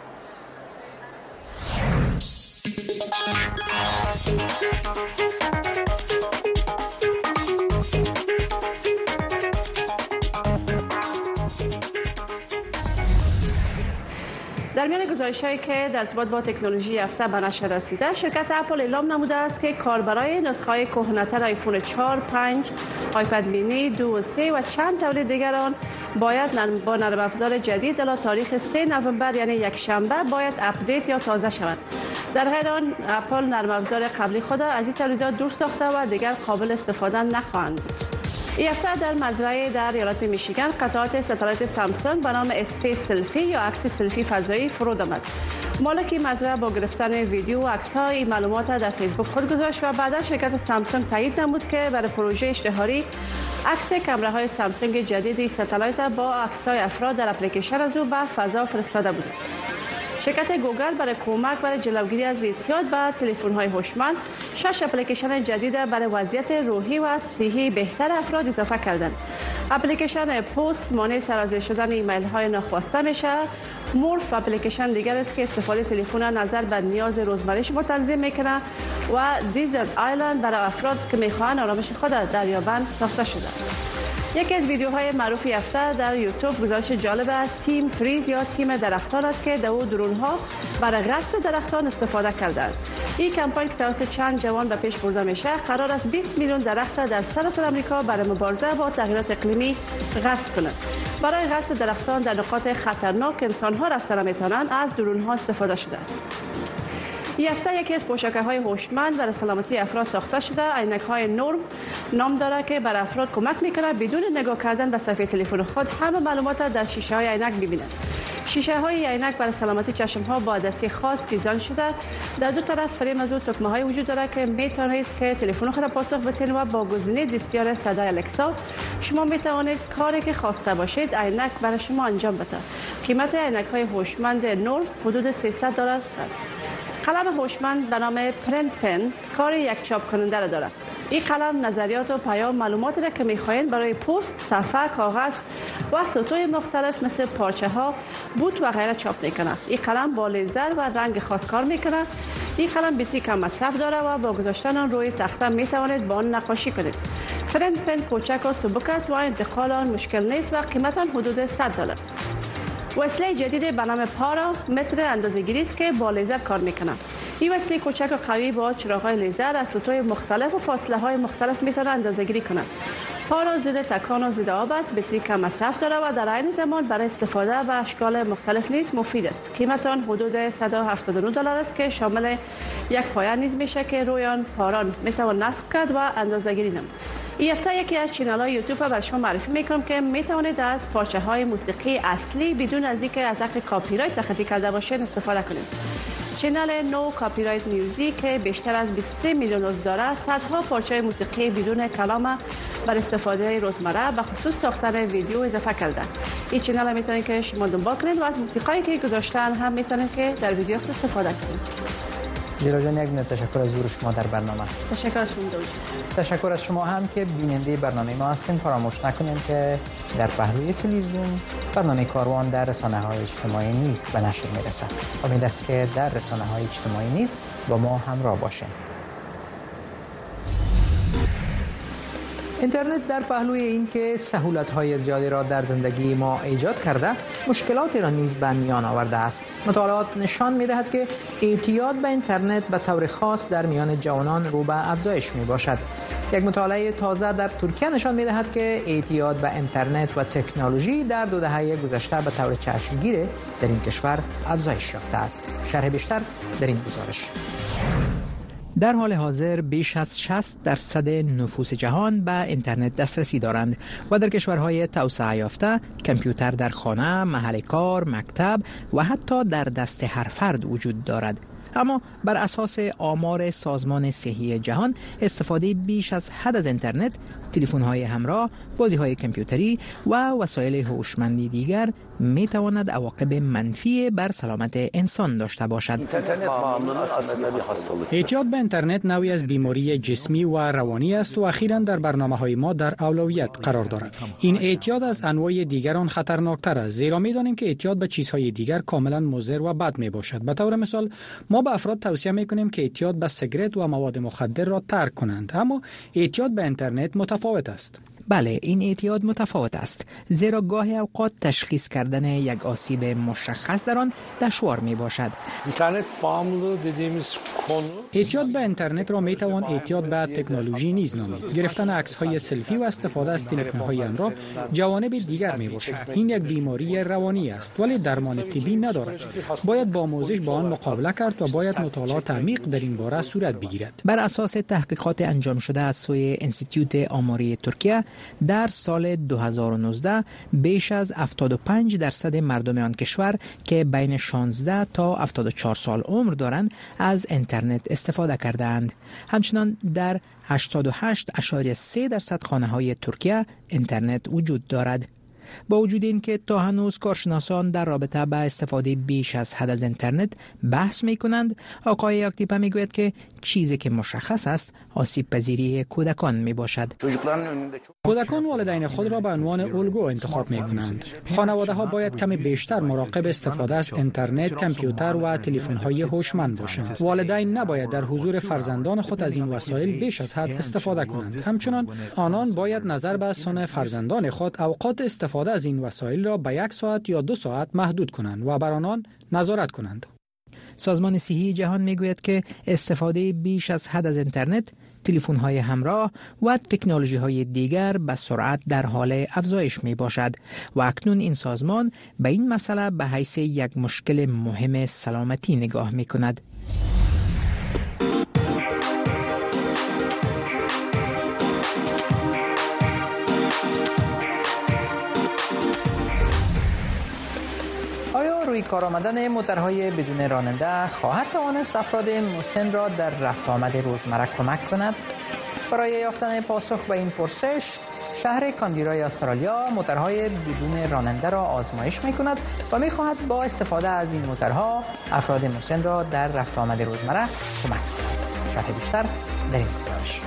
در میان گزارش‌هایی که در ارتباط با تکنولوژی هفته به نشر رسیده، شرکت اپل اعلام نموده است که کاربرای نسخه‌های کهنه‌تر آیفون 4، 5، آیپد مینی 2 و 3 و چند تولید دیگر آن باید با نرم افزار جدید الی تاریخ 3 نوامبر یعنی یک شنبه باید اپدیت یا تازه شوند. در غیر آن اپل نرم افزار قبلی خود از این تولیدات دور ساخته و دیگر قابل استفاده نخواهند بود. این هفته در مزرعه در ایالت میشیگان قطعات ستالایت سامسونگ به نام اسپیس سلفی یا عکس سلفی فضایی فرود آمد. مالک مزرعه با گرفتن ویدیو و عکس‌ها این معلومات در فیسبوک خود گذاشت و بعدا شرکت سامسونگ تایید نمود که برای پروژه اشتهاری عکس کامراهای سامسونگ جدید ستالایت با عکس‌های افراد در اپلیکیشن از او به فضا فرستاده بود. شرکت گوگل برای کمک برای جلوگیری از اعتیاد به تلفن‌های هوشمند 6 اپلیکیشن جدید برای وضعیت روحی و صحی بهتر افراد اضافه کردند. اپلیکیشن پست مانع سرازیر شدن ایمیل‌های ناخواسته میشه. مورف اپلیکیشن دیگر است که استفاده تلفن نظر به نیاز روزمره شما تنظیم میکنه و دیزرت آیلند برای افراد که میخواهند آرامش خود را دریابند ساخته شده. یکی از ویدیوهای معروفی هفته در یوتیوب گزارش جالب از تیم فریز یا تیم درختان است که دو درون‌ها برای رصد درختان استفاده کردند. این کمپاین که توسط چند جوان به پیش برده میشه قرار است 20 میلیون درخت در سراسر آمریکا برای مبارزه با تغییرات اقلیمی غرس کنند. برای غرس درختان در نقاط خطرناک انسان‌ها رفتن نمیتونند از درون‌ها استفاده شده است. این هفته یکی از پوشاک‌های هوشمند برای سلامتی افراد ساخته شده. عینک‌های نورم نام داره که برای افراد کمک می‌کنه بدون نگاه کردن به صفحه تلفن خود همه معلومات را در شیشه‌های عینک ببینند. شیشه‌های عینک برای سلامتی چشم‌ها با عدسی خاص دیزاین شده. در دو طرف فریم از تکمه‌های وجود داره که می‌توانید که تلفن خود پاسخ بدهید و با گزینه دستیار صدای الکسا شما می‌توانید کاری که خواسته باشید عینک برای شما انجام بده. قیمت عینک‌های هوشمند نورم حدود $300 است. قلم هوشمند به نام پرنت پن کار یک چاپ کننده را دارد. این قلم نظریات و پیام معلوماتی را که می‌خواهید برای پست، صفحه، کاغذ و سطوح مختلف مثل پارچه ها، بوت و غیره چاپ می‌کند. این قلم با لیزر و رنگ خاص کار می‌کند. این قلم بسیار کم مصرف دارد و با گذاشتن آن روی تخته می‌توانید با آن نقاشی کنید. پرنت پن کوچک و سبک است و انتقال آن مشکل نیست و قیمت آن حدود $100 است. وسیله جدید به نام پارا متر اندازه‌گیری است که با لیزر کار می‌کند. این وسیله کوچک و قوی با چراغ‌های لیزر از سطوح مختلف و فاصله‌های مختلف می‌تواند اندازه‌گیری کند. پارا ضد تکان و ضد آب است، بطری کم مصرف دارد و در عین زمان برای استفاده به اشکال مختلف نیز مفید است. قیمت آن حدود $179 است که شامل یک پایه نیز میشه که روی آن پاران میتوان نصب کرد و اندازه‌گیری نمود. این هفته یکی از چینل‌های یوتیوب را برای شما معرفی می‌کنم که می‌توانید از پارچه‌های موسیقی اصلی بدون از اینکه از حق کاپی رایت تخطی کرده باشید استفاده کنید. چینل نو کاپی رایت میوزیک که بیشتر از 23 میلیون عضو دارد، صدها پارچه موسیقی بدون کلام برای استفاده روزمره به خصوص ساختن ویدیو اضافه کرده. این چینل می‌تونید که شما دنبال کنید و از موسیقی که گذاشتن هم می‌تونید که در ویدیو استفاده کنید. جیلا جان، یک تشکر از حضور شما در برنامه. تشکر از شما. تشکر از شما هم که بیننده برنامه ما هستین. فراموش نکنید که در پهلوی تلویزیون برنامه کاروان در رسانه‌های اجتماعی نیز به نشر میرسد. امید است که در رسانه‌های اجتماعی نیز با ما همراه باشین. اینترنت در پهلوی این که سهولت‌های زیادی را در زندگی ما ایجاد کرده، مشکلاتی را نیز به میان آورده است. مطالعات نشان می‌دهد که اعتیاد به اینترنت به طور خاص در میان جوانان رو به افزایش می‌باشد. یک مطالعه تازه در ترکیه نشان می‌دهد که اعتیاد به اینترنت و تکنولوژی در 2 دهه گذشته به طور چشمگیر در این کشور افزایش یافته است. شرح بیشتر در این گزارش. در حال حاضر بیش از 60% نفوس جهان به اینترنت دسترسی دارند و در کشورهای توسعه یافته کامپیوتر در خانه، محل کار، مکتب و حتی در دست هر فرد وجود دارد. اما بر اساس آمار سازمان صحی جهان، استفاده بیش از حد از اینترنت، تلفن‌های همراه، بازی‌های کامپیوتری و وسایل هوشمندی دیگر می‌تواند عواقب منفی بر سلامت انسان داشته باشد. اعتیاد به اینترنت نوعی از بیماری جسمی و روانی است و اخیراً در برنامه‌های ما در اولویت قرار دارد. این اعتیاد از انواع دیگر آن خطرناکتر است، زیرا می‌دانیم که اعتیاد به چیزهای دیگر کاملاً مضر و بد میباشد. به طور مثال ما به افراد توصیه می‌کنیم که اعتیاد به سیگارت و مواد مخدر را ترک کنند، اما اعتیاد به اینترنت متفاوت است. بله، این اعتیاد متفاوت است، زیرا گاهی اوقات تشخیص کردن یک آسیب مشخص در آن دشوار می باشد. اعتیاد به اینترنت را می توان اعتیاد به تکنولوژی نیز نامید. گرفتن عکس‌های سلفی و استفاده از تلفن‌های همراه جوانب دیگر می باشد. این یک بیماری روانی است ولی درمان طبی ندارد. باید با آموزش با آن مقابله کرد و باید مطالعات عمیق در این باره صورت بگیرد. بر اساس تحقیقات انجام شده از سوی انستیتوت آماری ترکیه، در سال 2019 بیش از 75% مردم آن کشور که بین 16 تا 74 سال عمر دارند از اینترنت استفاده کردند. همچنان در 88.3% خانه‌های ترکیه اینترنت وجود دارد. با وجود این که تا هنوز کارشناسان در رابطه با استفاده بیش از حد از اینترنت بحث می کنند، آقای اکتیپا می گوید که چیزی که مشخص است آسیب پذیری کودکان می باشد. کودکان والدین خود را به عنوان الگو انتخاب می کنند. خانواده ها باید کمی بیشتر مراقب استفاده از اینترنت، کامپیوتر و تلفن های هوشمند باشند. والدین نباید در حضور فرزندان خود از این وسایل بیش از حد استفاده کنند. همچنین آنان باید نظر به سن فرزندان خود اوقات استفاده از این وسایل را به 1 ساعت یا 2 ساعت محدود کنند و بر آنان نظارت کنند. سازمان صحی جهان میگوید که استفاده بیش از حد از اینترنت، تلفن‌های همراه و تکنولوژی‌های دیگر به سرعت در حال افزایش میباشد و اکنون این سازمان به این مسئله به حیث یک مشکل مهم سلامتی نگاه میکند. روی کار آمدن موتورهای بدون راننده خواهد توانست افراد مسن را در رفت آمد روزمره کمک کند؟ برای یافتن پاسخ به این پرسش شهر کانبرای استرالیا موتورهای بدون راننده را آزمایش می‌کند و می‌خواهد با استفاده از این موتورها افراد مسن را در رفت آمد روزمره کمک کند. شرح بیشتر در این گزارش.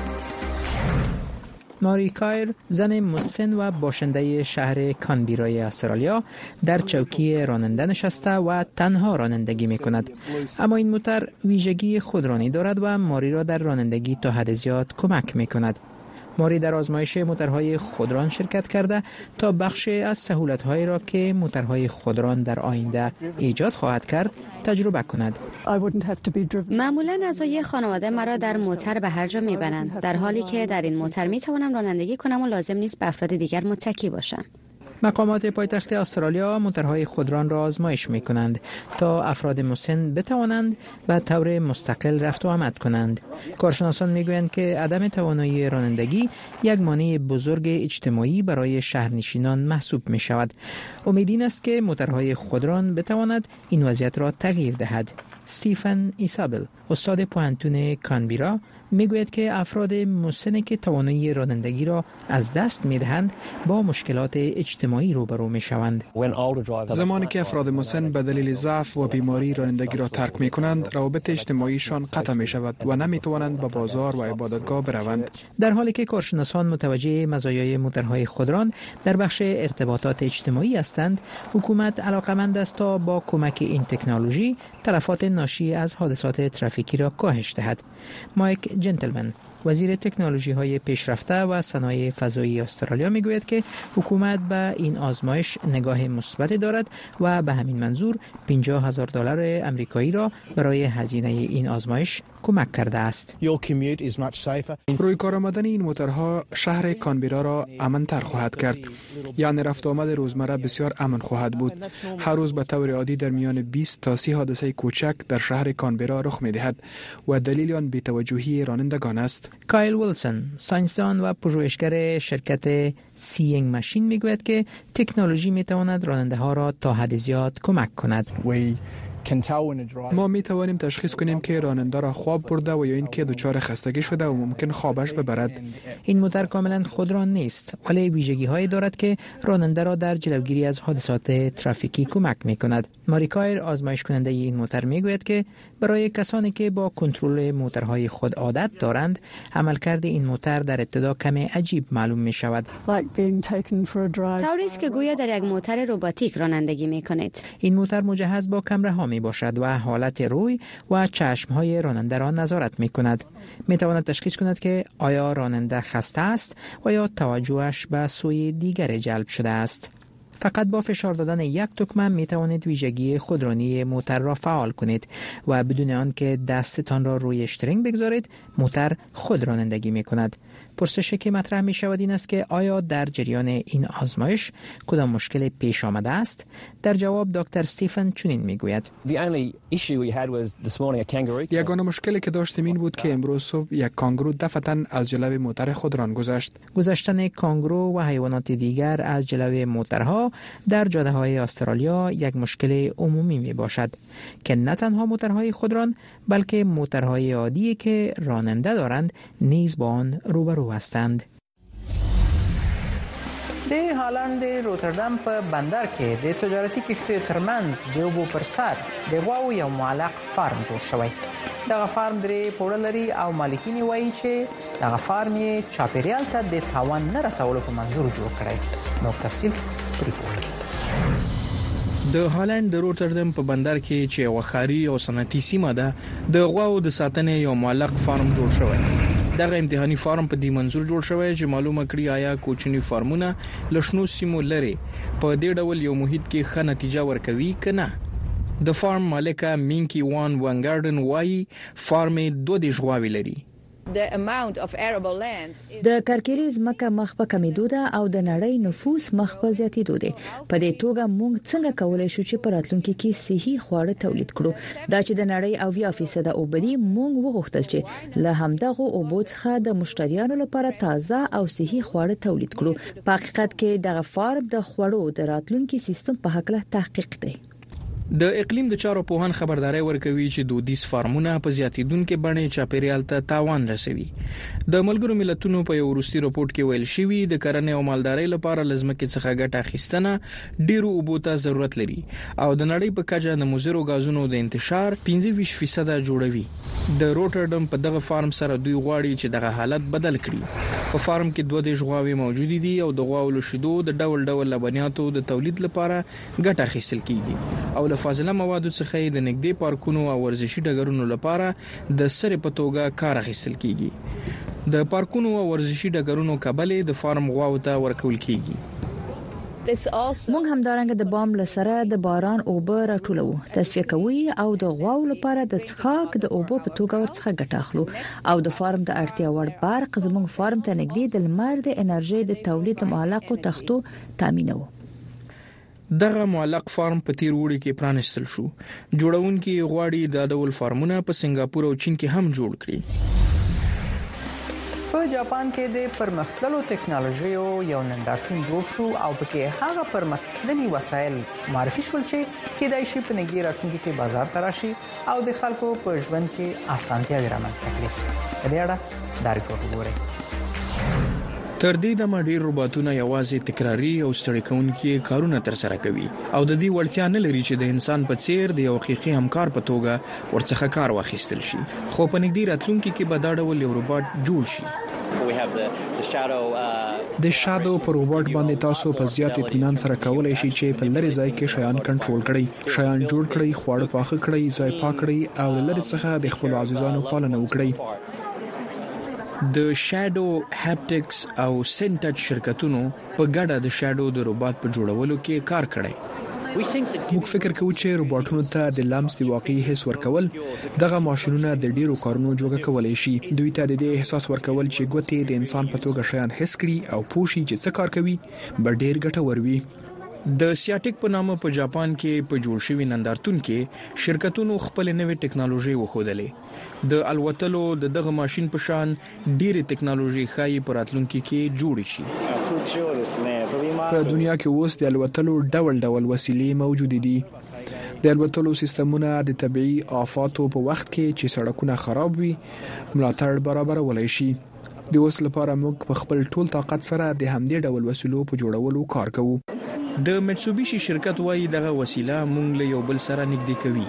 ماری کایر، زن مسن و باشنده شهر کانبرای استرالیا، در چوکی راننده نشسته و تنها رانندگی می‌کند. اما این موتور ویژگی خودرانی دارد و ماری را در رانندگی تا حد زیاد کمک می‌کند. ماری در آزمایش موتورهای خودران شرکت کرده تا بخشی از سهولت‌هایی را که موتورهای خودران در آینده ایجاد خواهد کرد تجربه کند. معمولاً اعضای خانواده مرا در موتور به هر جا میبرند، در حالی که در این موتور میتوانم رانندگی کنم و لازم نیست به افراد دیگر متکی باشم. مقامات پایتخت استرالیا موتورهای خودران را آزمایش می‌کنند تا افراد مسن بتوانند به طور مستقل رفت و آمد کنند. کارشناسان می‌گویند که عدم توانایی رانندگی یک مانع بزرگ اجتماعی برای شهرنشینان محسوب می‌شود. امید این است که موتورهای خودران بتواند این وضعیت را تغییر دهد. استیفن ایسابل، استاد پوهنتون کانبرا، میگوید که افراد مسن که توانایی رانندگی را از دست می‌دهند با مشکلات اجتماعی روبرو می‌شوند. زمانی که افراد مسن به دلیل ضعف و بیماری رانندگی را ترک می‌کنند، روابط اجتماعیشان قطع می‌شود و نمی‌توانند به بازار و عبادتگاه بروند. در حالی که کارشناسان متوجه مزایای موتورهای خودران در بخش ارتباطات اجتماعی هستند، حکومت علاقه‌مند است تا با کمک این تکنولوژی تلفات ناشی از حادثات ترافیکی را کاهش دهد. مایک جنتلمن، وزیر تکنولوژی‌های پیشرفته و صنایع فضایی استرالیا، میگوید که حکومت به این آزمایش نگاه مثبت دارد و به همین منظور $50,000 آمریکایی را برای هزینه این آزمایش کمک کرده است. روی کار آمدن این موتورها شهر کانبرا را امن‌تر خواهد کرد. یعنی رفت آمد روزمره بسیار امن خواهد بود. هر روز به طور عادی در میان 20 تا 30 حادثه کوچک در شهر کانبرا رخ می‌دهد و دلیل آن بی‌توجهی رانندگان است. کایل ویلسون، ساینسدان و پژوهشگر شرکت سینگ ماشین، میگوید که تکنولوژی میتواند راننده‌ها را تا حد زیاد کمک کند. ما می توانیم تشخیص کنیم که راننده را خواب برده و یا اینکه دچار خستگی شده و ممکن خوابش ببرد. این موتور کاملا خودران نیست، ولی ویژگی‌هایی دارد که راننده را در جلوگیری از حادثات ترافیکی کمک می‌کند. ماری کایر، آزمایش کننده این موتور، میگوید که برای کسانی که با کنترل موتورهای خود عادت دارند، عملکرد این موتور در ابتدا کمی عجیب معلوم می‌شود. طوری است که گویا در یک موتور رباتیک رانندگی می‌کنید. این موتور مجهز با کامراها باشد و حالت روی و چشم‌های راننده را نظارت می‌کند. می‌تواند تشخیص کند که آیا راننده خسته است و یا توجهش به سوی دیگر جلب شده است. فقط با فشار دادن یک تکمه می توانید ویژگی خودرانی موتور را فعال کنید و بدون آنکه دستتان را روی اشترینگ بگذارید، موتور خود رانندگی می کند. پرسشی که مطرح می شود این است که آیا در جریان این آزمایش کدام مشکل پیش آمده است؟ در جواب دکتر استیفن چنین می گوید: یگانه مشکلی که داشتیم این بود که امروز صبح یک کانگرو دفعتاً از جلوی موتور خودران گذشت. گذشتن کانگرو و حیوانات دیگر از جلوی موتورها در جاده‌های استرالیا یک مشکل عمومی می باشد که نه تنها موتورهای خودران بلکه موتورهای عادی که راننده دارند نیز با آن روبرو هستند. د هالند روتردام په بندر کې د تجارتي کښتیو ترمنځ د اوبو پر سر د غواو یو معلق فارم جوړ شوی. دغه فارم درې پوړه لري او مالکین وایي چې دغه فارم یې چاپیریال ته د تاوان نه رسولو په منظور جوړ کړی. نو تفصیل ریپورت کې د هالند د روتردام په بندر کې چې یو ښاري او صنعتي سیمه ده، د غواو د ساتنې یو معلق فارم جوړ شوی. دغه امتحاني فارم په دې منظور جوړ شوی چې معلومه کړي آیا کوچني فارمونه لشنو سیمو لري په دې ډول یو محیط کې ښه نتیجه ورکوي کنه. د فارم مالکه مینکی وان وانګارډن وایي فارم 22 غواوې لري. د کرکیلي ځمکه مخ په کمیدو ده او د نړۍ نفوس مخ په زیاتېدو ده. په دې توګه موږ څنګه کولای شو چې په راتلونکي کې صحي خواړه تولید کړو؟ دا چې د نړۍ 80% اوبدي موږ وغوښتل چې له همدغه اوبو څخه د مشتریانو لپاره تازه او صحي خواړه تولید کړو. په حقیقت کې دغه فارم د خوړو د راتلونکي سیستم په حق له تحقیق دی. د اقلیم د چارو پوهان خبرداري ورکوي چې دودیز فارمونه په زیاتیدونکو باندې چاپیریال ته تاوان رسوي. د ملګرو ملتونو په یو وروستي راپورټ کې ویل شوی د کرنې او مالدارۍ لپاره لزمکه څخه ګټه اخیستنه ډیرو اوبو ته ضرورت لري او د نړۍ په کچه د مضرو غازونو د انتشار 25% جوړوي. د روټردم په دغه فارم سره دوی غواړي چې دغه حالت بدل کړي. په فارم کې 2 غواوې موجود دي او د غواولو شیدو د ډول لبنیاتو د تولید لپاره ګټه اخیستل کیږي او فاضله موادو څخه د نګدي پارکونو او ورزشي ډګرونو لپاره د سره په توګه کار اخیستل کیږي. د پارکونو او ورزشي ډګرونو کابلې د فارم غواو ته ورکول کیږي. موږ همدارنګه د بام لسره د باران اوبه راټولو، تصفیه کوي او د غواو لپاره د څښاک د اوبو په توګه ورڅخه ګټه اخلو او د فارم د اړتیا وړ برق زموږ فارم ته نګدي د لمر د انرژي د تولید معلقو تختو تامینو. دغه معلق فارم په تیر وړي کې پرانستل شو. جوړونکي غواړي د ډول فارمونه په سنگاپور او چین کې هم جوړ کړي. په جاپان کې د پرمختللو ټکنالوژیو یو نندارتون جوړ شو او پکې هغه پرمختللي وسایل معرفي شول چې کېدای شي په نږدې راتلونکي کې بازار ته راشي او د خلکو په ژوند کې اسانتیاوې رامنځته کړي. په دې اړه دا ریپورت وګورئ. تر دې دمه ډیر روباټونه یوازې تکراری او ستړي کوونکي کارونه ترسره کوي او د دې وړتیا نه لري چې د انسان په څیر د یو حقيقي همکار په توګه ورڅخه کار واخیستل شي. خو په نږدې راتلونکي کې به دا ډول یو روباټ جوړ شي. د شادو پر روباټ باندې تاسو په زیات اطمینان سره کولای شئ چې په لری ځای کې شیان کنټرول کړئ، شیان جوړ کړئ، خواړه پاخه کړئ، ځای پاک کړئ او لری څخه د خپل عزیزانو پالنه وکړئ. د شادو هپټکس او سنټچ شرکتونو په ګډه د شادو د روباټ په جوړولو کې کار کړی. موږ فکر کوو چې روباټونو ته د لمس د واقعي حس ورکول دغه ماشينونه د ډیرو کارونو جوړه کولای شي. دوی ته د دې احساس ورکول چې ګوتې د انسان په توګه شیان حس کړي او پوښي چې څه کار کوي به ډیر ګټور وي. د سیاټیک په نامه په جاپان کې په جوړ شوی نندارتون کې شرکتونو خپل نوې ټکنالوژي وښودلې. د الوتلو دغه ماشين په شان ډېری ټکنالوژي خای په راتلونکي کې جوړ شي. په دنیا کې اوس د الوتلو ډول وسیلې موجود دي. د الوتلو سیستمونه د طبيعي آفاتو په وخت کې چې سړکونه خراب وي ملاتړ برابرولای شي. د اوس لپاره موږ په خپل ټول طاقت سره د همدې ډول وسیلو په جوړولو کار کوو. د میټسوبیشي شرکت وايي دغه وسیله مونږ له یو بل سره نږدې کوي.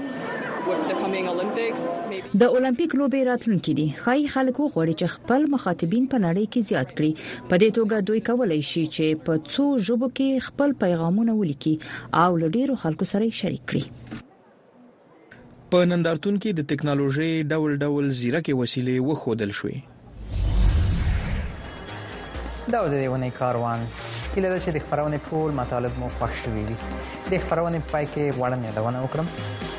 د اولمپیک لوبې راتلونکي دي. خای خلکو غواړي چې خپل مخاطبین په نړۍ کې زیات کړي. په دې توګه دوی کولای شي چې په څو ژبو کې خپل پیغامونه ولیکي او له ډیرو خلکو سره شریک کړي. په نندارتون کې د ټکنالوژي ډول زیرکې وسیلې وښودل شوې. دا د دیونه کاروان کله چې د خبرونه ټول مطالب مو خوښ شوي وي. د خبرونه پای کې غواړم یادونه وکړم.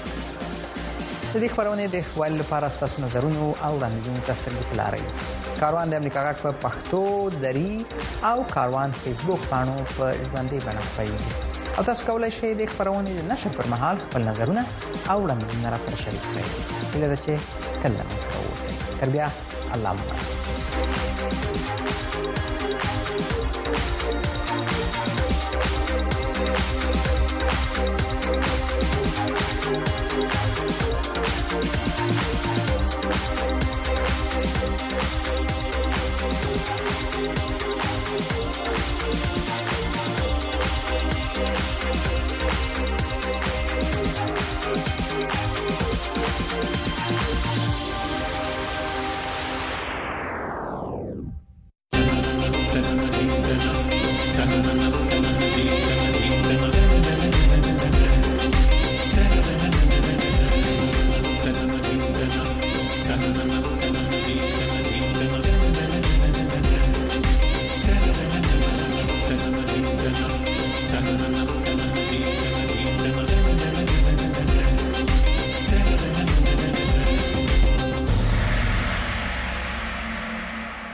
د دې خبرونه د خپل لپاره تاسو نظرونه او وړاندیزونه تاسو ته لاري. کاروان د امریکا غږ په پښتو، دری او کاروان فیسبوک باندې په ژوندۍ بڼه خپرېږي. او تاسو کولای شئ د خبرونه د نشر پر مهال خپل نظرونه او وړاندیزونه را سره شریک کړئ. کله چې کله مو سره اوسئ. تر بیا الله مبارک.